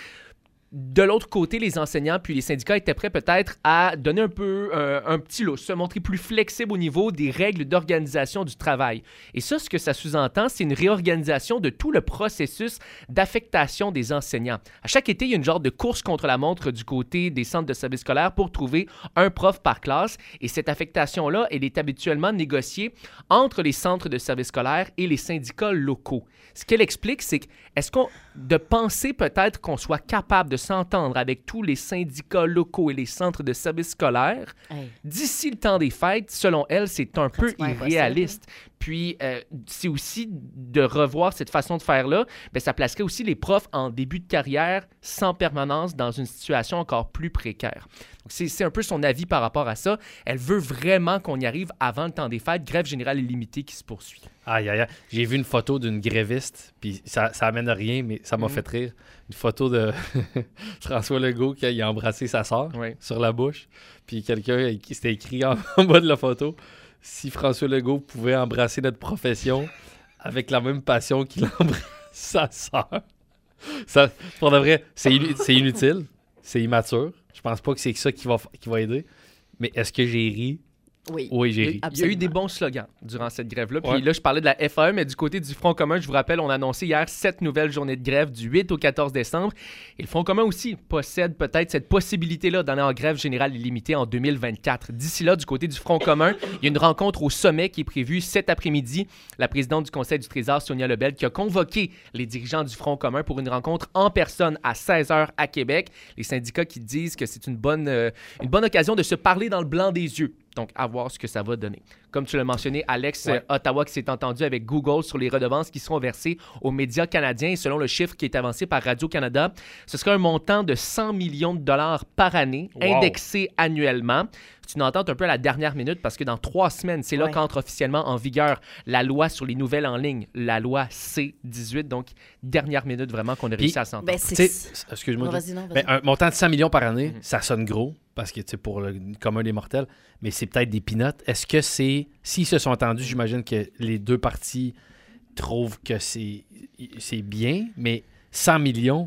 [SPEAKER 9] de l'autre côté, les enseignants puis les syndicats étaient prêts peut-être à donner un peu euh, un petit lousse, se montrer plus flexible au niveau des règles d'organisation du travail. Et ça, ce que ça sous-entend, c'est une réorganisation de tout le processus d'affectation des enseignants. À chaque été, il y a une genre de course contre la montre du côté des centres de services scolaires pour trouver un prof par classe. Et cette affectation-là, elle est habituellement négociée entre les centres de services scolaires et les syndicats locaux. Ce qu'elle explique, c'est que est-ce qu'on de penser peut-être qu'on soit capable de s'entendre avec tous les syndicats locaux et les centres de services scolaires
[SPEAKER 6] Hey.
[SPEAKER 9] d'ici le temps des fêtes, selon elle, c'est un peu
[SPEAKER 6] Pratiquement impossible.
[SPEAKER 9] irréaliste. Puis, euh, c'est aussi de revoir cette façon de faire-là, bien, ça placerait aussi les profs en début de carrière sans permanence dans une situation encore plus précaire. Donc, c'est, c'est un peu son avis par rapport à ça. Elle veut vraiment qu'on y arrive avant le temps des fêtes. Grève générale illimitée qui se poursuit.
[SPEAKER 5] Aïe, aïe, aïe. J'ai vu une photo d'une gréviste, puis ça, ça amène à rien, mais ça m'a
[SPEAKER 9] Mhm.
[SPEAKER 5] fait rire. Une photo de François Legault qui a, il a embrassé sa sœur
[SPEAKER 9] Oui.
[SPEAKER 5] sur la bouche, puis quelqu'un qui s'était écrit en, en bas de la photo « Si François Legault pouvait embrasser notre profession avec la même passion qu'il embrasse sa sœur. » Ça, pour de vrai, c'est, inu- c'est inutile, c'est immature. Je pense pas que c'est ça qui va, qui va aider. Mais est-ce que j'ai ri?
[SPEAKER 6] Oui.
[SPEAKER 5] Oui, j'ai
[SPEAKER 9] Il y a-
[SPEAKER 5] ri.
[SPEAKER 9] il y a eu
[SPEAKER 6] Absolument.
[SPEAKER 9] des bons slogans durant cette grève-là. Puis
[SPEAKER 5] Ouais.
[SPEAKER 9] là, je parlais de la F A E, mais du côté du Front commun, je vous rappelle, on a annoncé hier sept nouvelles journées de grève du huit au quatorze décembre. Et le Front commun aussi possède peut-être cette possibilité-là d'aller en grève générale illimitée en deux mille vingt-quatre. D'ici là, du côté du Front commun, il y a une rencontre au sommet qui est prévue cet après-midi. La présidente du Conseil du Trésor, Sonia Lebel, qui a convoqué les dirigeants du Front commun pour une rencontre en personne à seize heures à Québec. Les syndicats qui disent que c'est une bonne, euh, une bonne occasion de se parler dans le blanc des yeux. Donc, à voir ce que ça va donner. Comme tu l'as mentionné, Alex,
[SPEAKER 5] Ouais.
[SPEAKER 9] euh, Ottawa qui s'est entendu avec Google sur les redevances qui seront versées aux médias canadiens. Et selon le chiffre qui est avancé par Radio-Canada, ce serait un montant de cent millions de dollars par année,
[SPEAKER 5] Wow.
[SPEAKER 9] indexé annuellement. C'est une entente un peu à la dernière minute parce que dans trois semaines, c'est là
[SPEAKER 6] Ouais.
[SPEAKER 9] qu'entre officiellement en vigueur la loi sur les nouvelles en ligne, la loi C dix-huit. Donc, dernière minute vraiment qu'on a réussi à s'entendre.
[SPEAKER 6] Ben,
[SPEAKER 5] Tu
[SPEAKER 6] c'est...
[SPEAKER 5] sais, excuse-moi.
[SPEAKER 6] Non,
[SPEAKER 5] Joe.
[SPEAKER 6] vas-y, non, vas-y.
[SPEAKER 5] Ben, un montant de cent millions par année,
[SPEAKER 9] Mhm.
[SPEAKER 5] ça sonne gros, parce que, tu sais, pour le commun des mortels, mais c'est peut-être des peanuts. Est-ce que c'est... S'ils se sont entendus, j'imagine que les deux parties trouvent que c'est, c'est bien, mais cent millions,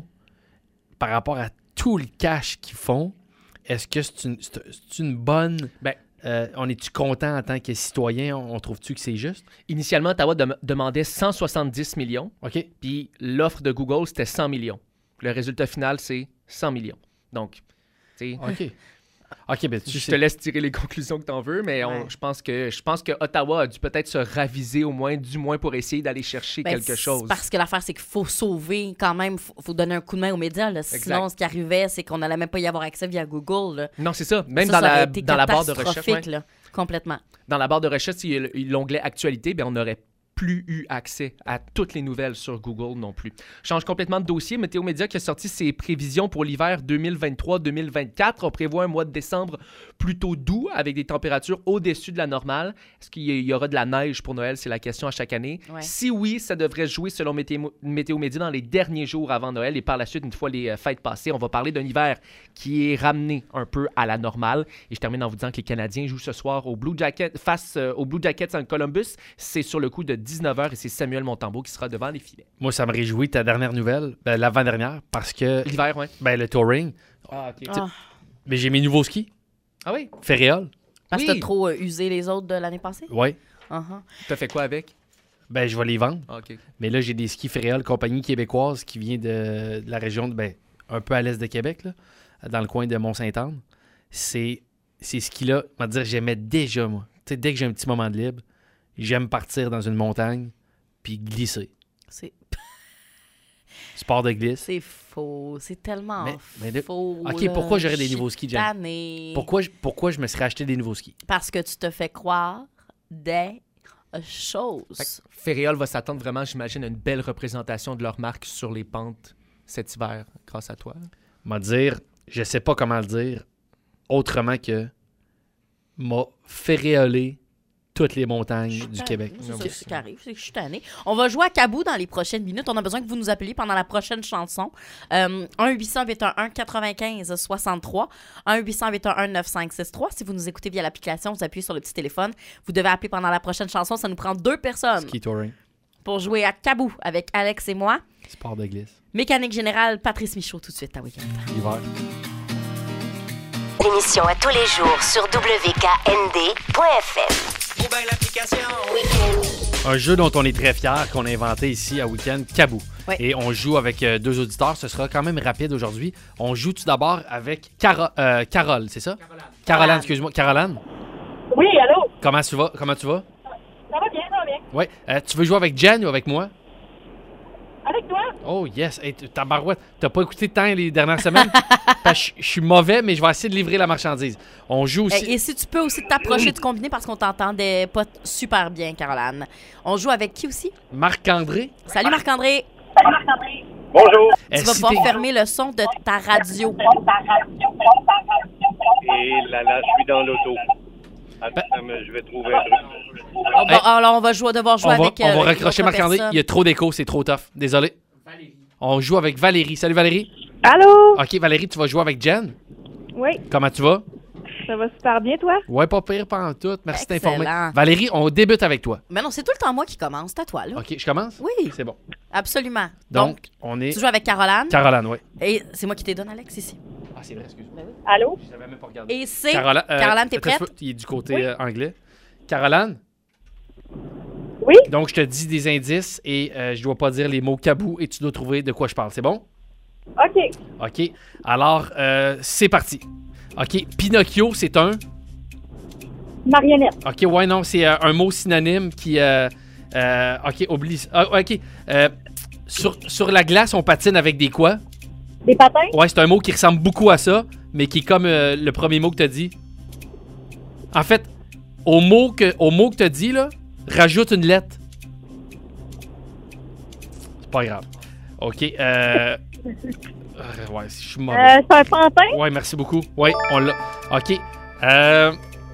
[SPEAKER 5] par rapport à tout le cash qu'ils font, est-ce que c'est une, c'est, c'est une bonne...
[SPEAKER 9] Ben,
[SPEAKER 5] euh, on est-tu content en tant que citoyen? On, on trouve-tu que c'est juste?
[SPEAKER 9] Initialement, Ottawa dem- demandait cent soixante-dix millions.
[SPEAKER 5] OK.
[SPEAKER 9] Puis l'offre de Google, c'était cent millions. Le résultat final, c'est cent millions. Donc, tu sais,
[SPEAKER 5] OK. OK, ben tu
[SPEAKER 9] je
[SPEAKER 5] sais-
[SPEAKER 9] te laisse tirer les conclusions que tu en veux, mais on-
[SPEAKER 6] Ouais.
[SPEAKER 9] je pense que je pense que Ottawa a dû peut-être se raviser au moins, du moins pour essayer d'aller chercher
[SPEAKER 6] Ben,
[SPEAKER 9] quelque
[SPEAKER 6] c'est
[SPEAKER 9] chose.
[SPEAKER 6] Parce que l'affaire, c'est qu'il faut sauver quand même, il faut, faut donner un coup de main aux médias. Là. Sinon,
[SPEAKER 9] Exact.
[SPEAKER 6] ce qui arrivait, c'est qu'on n'allait même pas y avoir accès via Google. Là.
[SPEAKER 9] Non, c'est ça. Même
[SPEAKER 6] Ça,
[SPEAKER 9] dans,
[SPEAKER 6] ça aurait
[SPEAKER 9] la,
[SPEAKER 6] été
[SPEAKER 9] dans la barre de recherche,
[SPEAKER 6] catastrophique,
[SPEAKER 9] ouais.
[SPEAKER 6] là, complètement.
[SPEAKER 9] Dans la barre de recherche, s'il y a le- l'onglet actualité, ben on aurait plus eu accès à toutes les nouvelles sur Google non plus. Change complètement de dossier. Météo Média qui a sorti ses prévisions pour l'hiver deux mille vingt-trois deux mille vingt-quatre. On prévoit un mois de décembre plutôt doux avec des températures au-dessus de la normale. Est-ce qu'il y aura de la neige pour Noël? C'est la question à chaque année.
[SPEAKER 6] Ouais. Si
[SPEAKER 9] Si oui, ça devrait jouer selon Météo, Météo Média dans les derniers jours avant Noël et par la suite, une fois les euh, fêtes passées, on va parler d'un hiver qui est ramené un peu à la normale. Et je termine en vous disant que les Canadiens jouent ce soir au Blue Jackets, face euh, aux Blue Jackets en Columbus. C'est sur le coup de dix-neuf heures et c'est Samuel Montembeault qui sera devant les filets.
[SPEAKER 5] Moi, ça me réjouit ta dernière nouvelle, ben, l'avant-dernière, parce que
[SPEAKER 9] L'hiver, oui.
[SPEAKER 5] ben, le touring,
[SPEAKER 9] Ah, OK.
[SPEAKER 6] Ah,
[SPEAKER 5] mais j'ai mes nouveaux skis,
[SPEAKER 9] Ah oui?
[SPEAKER 5] Ferréol.
[SPEAKER 6] parce que
[SPEAKER 9] Oui.
[SPEAKER 6] t'as trop euh, usé les autres de l'année passée?
[SPEAKER 5] Ouais.
[SPEAKER 6] Uh-huh.
[SPEAKER 9] T'as fait quoi avec?
[SPEAKER 5] Ben, je vais les vendre.
[SPEAKER 9] Ah, OK.
[SPEAKER 5] Mais là, j'ai des skis Ferréol, compagnie québécoise qui vient de, de la région, de, ben, un peu à l'est de Québec, là, dans le coin de Mont-Saint-Anne. C'est ces skis-là, on va dire, j'aimais déjà, moi. Tu sais, dès que j'ai un petit moment de libre, j'aime partir dans une montagne puis glisser.
[SPEAKER 6] C'est...
[SPEAKER 5] Sport de glisse.
[SPEAKER 6] C'est faux. C'est tellement
[SPEAKER 5] Mais- mais de-
[SPEAKER 6] faux.
[SPEAKER 5] OK,
[SPEAKER 6] là.
[SPEAKER 5] pourquoi j'aurais des
[SPEAKER 6] Je suis
[SPEAKER 5] nouveaux skis, Jen?
[SPEAKER 6] tannée.
[SPEAKER 5] Pourquoi je, pourquoi je me serais acheté des nouveaux skis?
[SPEAKER 6] Parce que tu te fais croire des choses.
[SPEAKER 9] Fait que Ferréol va s'attendre vraiment, j'imagine, à une belle représentation de leur marque sur les pentes cet hiver, grâce à toi.
[SPEAKER 5] M'a dire, je sais pas comment le dire, autrement que m'a ferréolé toutes les montagnes du Québec.
[SPEAKER 6] C'est ça, ce qui arrive, c'est que je suis tannée. On va jouer à Cabou dans les prochaines minutes. On a besoin que vous nous appeliez pendant la prochaine chanson. Euh, un huit cents huit un un quatre-vingt-quinze soixante-trois. un huit cents huit un un neuf cinq six trois. Si vous nous écoutez via l'application, vous appuyez sur le petit téléphone. Vous devez appeler pendant la prochaine chanson. Ça nous prend deux personnes
[SPEAKER 5] Ski touring,
[SPEAKER 6] pour jouer à Cabou avec Alex et moi.
[SPEAKER 5] sport de glisse,
[SPEAKER 6] Mécanique générale, Patrice Michaud, tout de suite à Week-end.
[SPEAKER 5] l'hiver.
[SPEAKER 3] L'émission à tous les jours sur W K N D point F M.
[SPEAKER 8] Ou bien l'application.
[SPEAKER 5] Un jeu dont on est très fiers, qu'on a inventé ici à Week-end, Cabou.
[SPEAKER 6] Oui.
[SPEAKER 5] Et on joue avec euh, deux auditeurs. Ce sera quand même rapide aujourd'hui. On joue tout d'abord avec Caro- euh, Carole, c'est ça? Caroline. Caroline, excuse-moi. Caroline,
[SPEAKER 10] Oui, allô?
[SPEAKER 5] comment tu vas? Comment tu vas?
[SPEAKER 10] Ça va bien, ça va bien.
[SPEAKER 5] Oui. Euh, tu veux jouer avec Jen ou avec moi?
[SPEAKER 10] Avec toi?
[SPEAKER 5] Oh yes. Hey, t- tabarouette, t'as pas écouté tant les dernières semaines? Parce que je je suis mauvais, mais je vais essayer de livrer la marchandise. On joue aussi...
[SPEAKER 6] Et, et si tu peux aussi t'approcher de combiner parce qu'on t'entendait pas t- super bien, Caroline. On joue avec qui aussi?
[SPEAKER 5] Marc-André.
[SPEAKER 6] Salut Marc-André.
[SPEAKER 11] Bonjour.
[SPEAKER 6] Tu
[SPEAKER 5] Euh,
[SPEAKER 6] vas
[SPEAKER 5] si
[SPEAKER 6] pouvoir
[SPEAKER 5] t'es-
[SPEAKER 6] fermer le son de ta radio.
[SPEAKER 13] Et là, là, je suis dans l'auto. Attends, mais je vais trouver un truc.
[SPEAKER 6] On va- alors, on va jouer, devoir jouer
[SPEAKER 5] on va,
[SPEAKER 6] avec.
[SPEAKER 5] on va
[SPEAKER 6] euh,
[SPEAKER 5] raccrocher
[SPEAKER 6] une autre
[SPEAKER 5] Marc-André.
[SPEAKER 6] personne.
[SPEAKER 5] Il y a trop d'écho, c'est trop tough. Désolé. On joue avec Valérie. Salut Valérie.
[SPEAKER 10] Allô?
[SPEAKER 5] OK, Valérie, tu vas jouer avec Jen.
[SPEAKER 10] Oui,
[SPEAKER 5] Comment tu vas?
[SPEAKER 10] ça va super bien, toi?
[SPEAKER 5] Ouais, pas pire, pas en tout. Merci de t'informer.
[SPEAKER 6] Excellent.
[SPEAKER 5] Valérie, on débute avec toi.
[SPEAKER 6] Mais non, c'est tout le temps moi qui commence. C'est à toi, là.
[SPEAKER 5] OK, je commence?
[SPEAKER 6] Oui,
[SPEAKER 5] C'est bon.
[SPEAKER 6] absolument.
[SPEAKER 5] Donc,
[SPEAKER 6] Donc,
[SPEAKER 5] on est...
[SPEAKER 6] tu joues avec Caroline.
[SPEAKER 5] Caroline, oui.
[SPEAKER 6] Et c'est moi qui t'ai donné, Alex, ici.
[SPEAKER 5] Ah, c'est vrai, excuse-moi.
[SPEAKER 10] Allô?
[SPEAKER 5] Je savais même pas regarder.
[SPEAKER 6] Et c'est.
[SPEAKER 5] Caroline, euh,
[SPEAKER 6] Caroline, t'es
[SPEAKER 5] attends,
[SPEAKER 6] prête?
[SPEAKER 5] je peux- Il est du côté euh, anglais. Caroline?
[SPEAKER 10] Oui?
[SPEAKER 5] Donc, je te dis des indices et euh, je dois pas dire les mots cabou et tu dois trouver de quoi je parle. C'est bon?
[SPEAKER 10] OK.
[SPEAKER 5] OK. Alors, euh, c'est parti. OK. Pinocchio, c'est un...
[SPEAKER 10] Marionnette.
[SPEAKER 5] OK, ouais, non, c'est euh, un mot synonyme qui... euh, euh, OK, oublie... Ah, OK. Euh, sur, sur la glace, on patine avec des quoi?
[SPEAKER 10] Des patins?
[SPEAKER 5] Ouais, c'est un mot qui ressemble beaucoup à ça, mais qui est comme euh, le premier mot que t'as dit. En fait, au mot que, au mot que t'as dit, là, rajoute une lettre. C'est pas grave. OK. Euh... euh, ouais, je suis mauvais.
[SPEAKER 10] Euh, c'est un pantin?
[SPEAKER 5] Ouais, merci beaucoup. Ouais, on l'a. OK. Euh...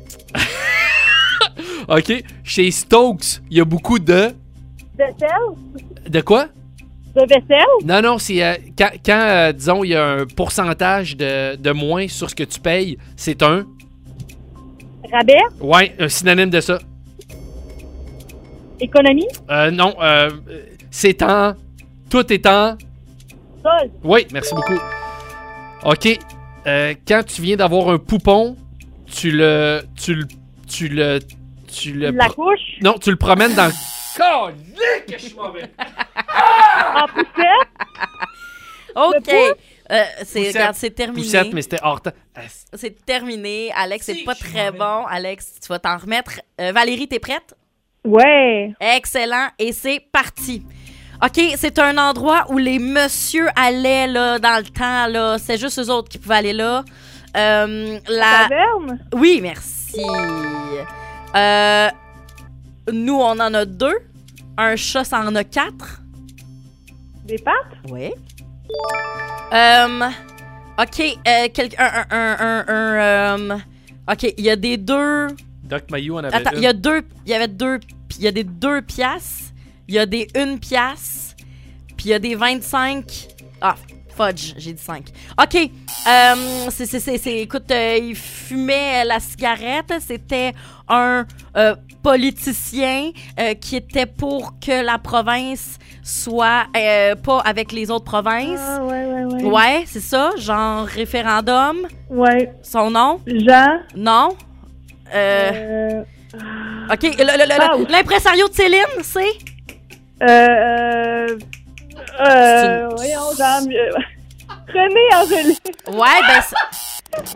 [SPEAKER 5] OK. Chez Stokes, il y a beaucoup de...
[SPEAKER 10] Vaisselle?
[SPEAKER 5] De quoi?
[SPEAKER 10] De vaisselle?
[SPEAKER 5] Non, non, c'est euh, quand, quand euh, disons, il y a un pourcentage de, de moins sur ce que tu payes, c'est un...
[SPEAKER 10] Rabais?
[SPEAKER 5] Ouais, un synonyme de ça.
[SPEAKER 10] Économie?
[SPEAKER 5] Euh, non, euh, c'est en... Tout est en...
[SPEAKER 10] Sol?
[SPEAKER 5] Oui, merci beaucoup. OK. Euh, quand tu viens d'avoir un poupon, tu le... Tu le... Tu le... Tu le...
[SPEAKER 10] La
[SPEAKER 5] pro-
[SPEAKER 10] couche?
[SPEAKER 5] Non, tu le promènes dans... Calique que je suis mauvais!
[SPEAKER 10] En poussette?
[SPEAKER 6] OK. Euh, c'est,
[SPEAKER 5] Poussette.
[SPEAKER 6] regarde, c'est terminé.
[SPEAKER 5] Poussette, mais c'était hors temps. Ah, c'est-
[SPEAKER 6] C'est terminé. Alex, c'est
[SPEAKER 5] Si,
[SPEAKER 6] pas
[SPEAKER 5] je suis
[SPEAKER 6] très
[SPEAKER 5] mauvais.
[SPEAKER 6] bon. Alex, tu vas t'en remettre. Euh, Valérie, t'es prête?
[SPEAKER 10] Ouais.
[SPEAKER 6] Excellent. Et c'est parti. OK, c'est un endroit où les messieurs allaient là, dans le temps. Là. C'est juste eux autres qui pouvaient aller là. Euh, la...
[SPEAKER 10] Taverne?
[SPEAKER 6] Oui, merci. Euh, nous, on en a deux. un chat, ça en a quatre.
[SPEAKER 10] Des pattes?
[SPEAKER 6] Oui. Euh, OK, euh, quel- un, un, un, un, un, euh, OK, il y a des deux...
[SPEAKER 5] Doc Mayou en avait
[SPEAKER 6] Attends,
[SPEAKER 5] une.
[SPEAKER 6] il y a deux... Il y avait deux... Il y a des deux piastres, il y a des une piastre, puis il y a des vingt-cinq... Ah, fudge, j'ai dit cinq. OK, euh, c'est... c'est, c'est, c'est écoute, euh, il fumait la cigarette, c'était un euh, politicien euh, qui était pour que la province soit euh, pas avec les autres provinces.
[SPEAKER 10] Ah, ouais, ouais, ouais.
[SPEAKER 6] Ouais, c'est ça, genre référendum.
[SPEAKER 10] Ouais.
[SPEAKER 6] Son nom?
[SPEAKER 10] Jean.
[SPEAKER 6] Non. Euh...
[SPEAKER 10] Euh...
[SPEAKER 6] OK, le- le- le-
[SPEAKER 10] Ah,
[SPEAKER 6] le- l'impresario de Céline, c'est?
[SPEAKER 10] Euh... Euh... euh voyons, Jean... euh, René Angélil.
[SPEAKER 6] Ouais, ben... c'est-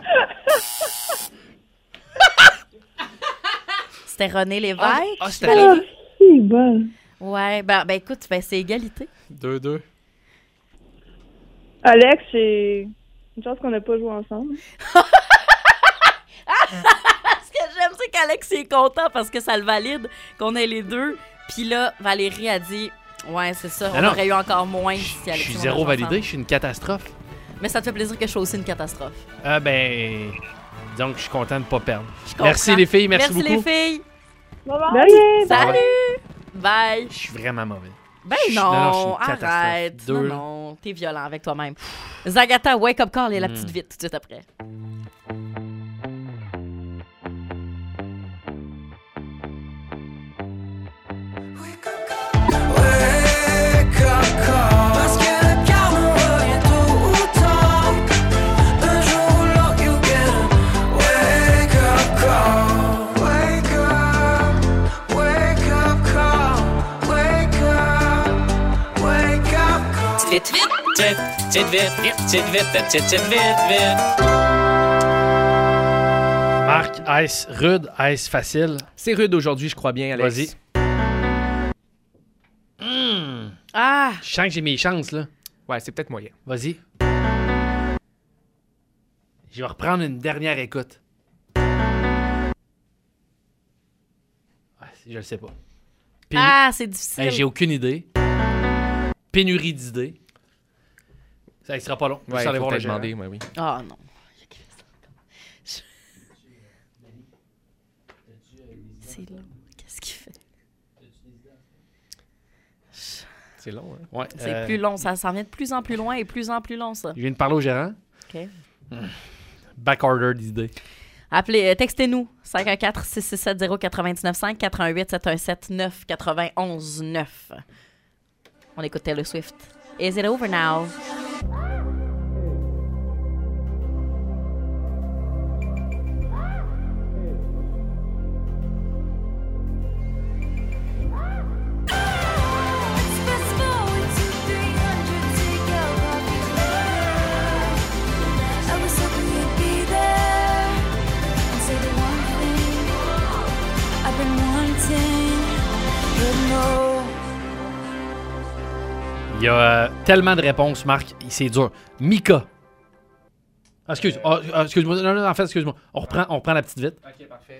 [SPEAKER 6] C'était René Lévesque.
[SPEAKER 5] Ah, ah, c'était
[SPEAKER 6] Valérie.
[SPEAKER 10] Ah, c'est bon.
[SPEAKER 6] Ouais, ben, ben écoute, ben, c'est égalité.
[SPEAKER 5] deux deux.
[SPEAKER 10] Alex, c'est une chance qu'on n'a pas joué ensemble.
[SPEAKER 6] Ce que j'aime, c'est qu'Alex est content parce que ça le valide qu'on ait les deux. Puis là, Valérie a dit, ouais, c'est ça,
[SPEAKER 5] Non,
[SPEAKER 6] on
[SPEAKER 5] non.
[SPEAKER 6] aurait eu encore moins si
[SPEAKER 5] Je
[SPEAKER 6] Alex
[SPEAKER 5] suis
[SPEAKER 6] et moi,
[SPEAKER 5] zéro
[SPEAKER 6] on jouait
[SPEAKER 5] validé,
[SPEAKER 6] ensemble.
[SPEAKER 5] je suis une catastrophe.
[SPEAKER 6] Mais ça te fait plaisir que je sois aussi une catastrophe.
[SPEAKER 5] Ah ben... Donc, je suis content de ne pas perdre.
[SPEAKER 6] Je comprends.
[SPEAKER 5] Merci les filles, merci,
[SPEAKER 6] Merci
[SPEAKER 5] beaucoup.
[SPEAKER 6] les filles.
[SPEAKER 10] Bye bye.
[SPEAKER 6] Salut. Bye.
[SPEAKER 5] Je suis vraiment mauvais.
[SPEAKER 6] Ben
[SPEAKER 5] Je suis-
[SPEAKER 6] non,
[SPEAKER 5] non, non, je suis une catastrophe.
[SPEAKER 6] arrête.
[SPEAKER 5] Deux.
[SPEAKER 6] Non, non, t'es violent avec toi-même. Zagata, wake up call et la
[SPEAKER 5] Mm.
[SPEAKER 6] petite vite tout de suite après.
[SPEAKER 7] Wake up call. Parce que le karma revient tôt ou tard. Un jour ou l'autre, you get a wake up call. Wake up, wake up call. Wake up, wake up call.
[SPEAKER 12] Vite, vite, vite, vite, vite, vite, vite, vite, vite, vite, vite.
[SPEAKER 5] Marc, ice rude, ice facile.
[SPEAKER 9] C'est rude aujourd'hui, je crois bien, Alex.
[SPEAKER 5] Vas-y. Mmh.
[SPEAKER 6] Ah!
[SPEAKER 5] Je sens que j'ai mes chances, là.
[SPEAKER 9] Ouais, c'est peut-être moyen.
[SPEAKER 5] Vas-y. Je vais reprendre une dernière écoute. Ouais, je le sais pas. Pénu-
[SPEAKER 6] Ah, c'est difficile.
[SPEAKER 5] Hey, j'ai aucune idée. Pénurie d'idées. Ça ne sera pas long.
[SPEAKER 9] Ouais,
[SPEAKER 5] Juste aller
[SPEAKER 9] faut
[SPEAKER 5] voir le
[SPEAKER 9] peut-être
[SPEAKER 5] gérant.
[SPEAKER 9] demander, ouais, oui.
[SPEAKER 6] Ah non. C'est long. Qu'est-ce qu'il fait?
[SPEAKER 9] C'est long, hein?
[SPEAKER 5] Ouais,
[SPEAKER 6] C'est
[SPEAKER 5] euh,
[SPEAKER 6] plus long. Ça s'en vient de plus en plus loin et plus en plus long, ça.
[SPEAKER 5] Je viens de parler au gérant.
[SPEAKER 6] OK.
[SPEAKER 5] Back order d'idées.
[SPEAKER 6] Appelez, euh, textez-nous cinq un quatre, six six sept, zéro neuf neuf cinq, quatre un huit, sept un sept, neuf neuf un neuf. On écoute Taylor Swift. Is it over now?
[SPEAKER 5] Il y a euh, tellement de réponses, Marc. C'est dur. Mika. Ah, excuse. Ah, ah, excuse-moi. Non, non, en fait, excuse-moi. On reprend, on reprend la petite vite.
[SPEAKER 9] Ok, parfait.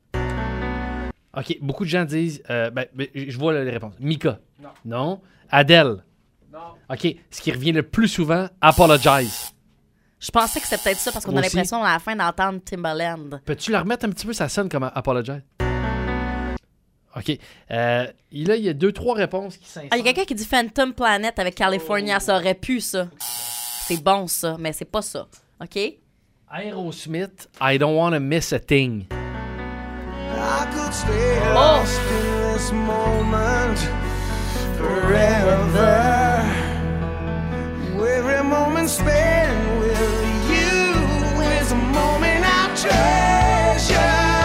[SPEAKER 5] OK. Beaucoup de gens disent. euh, ben, ben, je vois là, les réponses. Mika.
[SPEAKER 9] Non.
[SPEAKER 5] Non. Adele.
[SPEAKER 9] Non.
[SPEAKER 5] OK. Ce qui revient le plus souvent, Apologize.
[SPEAKER 6] Je pensais que c'était peut-être ça parce qu'on
[SPEAKER 5] Moi
[SPEAKER 6] a
[SPEAKER 5] aussi.
[SPEAKER 6] l'impression à la fin d'entendre Timbaland.
[SPEAKER 5] Peux-tu la remettre un petit peu? Ça sonne comme Apologize. OK. Euh, et là, il y a deux, trois réponses qui s'insèrent.
[SPEAKER 6] Ah, il y a quelqu'un qui dit Phantom Planet avec California. Ça aurait pu, ça. C'est bon, ça, mais c'est pas ça. OK?
[SPEAKER 5] Aerosmith, I don't want to miss a thing.
[SPEAKER 7] I could stay lost in this moment forever. Every moment spent with you is a moment I treasure.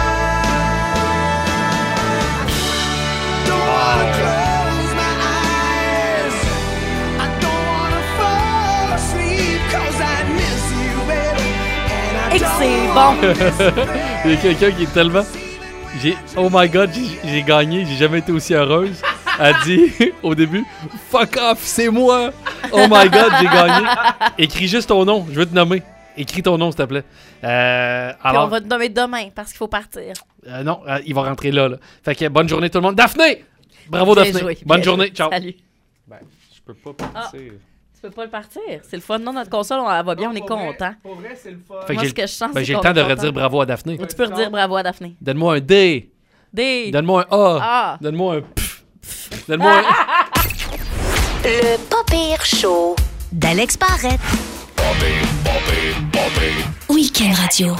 [SPEAKER 7] Don't wanna close my eyes. I don't wanna fall asleep 'cause I miss you, baby. And I
[SPEAKER 6] Et que c'est bon!
[SPEAKER 5] Il y a quelqu'un qui est tellement... J'ai... Oh my God, j'ai, j'ai gagné. J'ai jamais été aussi heureuse. Elle dit au début, « Fuck off, c'est moi! Oh my God, j'ai gagné! » Écris juste ton nom. Je veux te nommer. Écris ton nom, s'il te plaît. Euh,
[SPEAKER 6] Puis
[SPEAKER 5] alors...
[SPEAKER 6] on va te nommer demain parce qu'il faut partir.
[SPEAKER 5] Euh, non, euh, il va rentrer là, là. Fait que bonne journée tout le monde. Daphné! Bravo,
[SPEAKER 6] Bien
[SPEAKER 5] Daphné.
[SPEAKER 6] joué,
[SPEAKER 5] Bonne
[SPEAKER 6] bien
[SPEAKER 5] journée.
[SPEAKER 6] joué.
[SPEAKER 5] Ciao.
[SPEAKER 6] Salut.
[SPEAKER 9] Ben, je peux pas partir.
[SPEAKER 6] Tu peux pas le partir. C'est le fun. Non, notre console, on, elle va bien,
[SPEAKER 9] Non,
[SPEAKER 6] on est
[SPEAKER 9] pour vrai,
[SPEAKER 6] content.
[SPEAKER 9] Pour vrai, c'est le fun.
[SPEAKER 5] Fait que
[SPEAKER 6] Moi,
[SPEAKER 5] j'ai
[SPEAKER 6] ce que je sens,
[SPEAKER 5] ben,
[SPEAKER 6] c'est
[SPEAKER 5] j'ai le
[SPEAKER 6] qu'on
[SPEAKER 5] temps
[SPEAKER 6] est
[SPEAKER 5] de
[SPEAKER 6] content.
[SPEAKER 5] redire bravo à Daphné.
[SPEAKER 6] Ou tu peux redire bravo à Daphné.
[SPEAKER 5] Donne-moi un D.
[SPEAKER 6] D.
[SPEAKER 5] Donne-moi un A.
[SPEAKER 6] A.
[SPEAKER 5] Donne-moi un Pff. Donne-moi un...
[SPEAKER 3] Le Pas Pire Show d'Alex Barrette. Week-end Radio.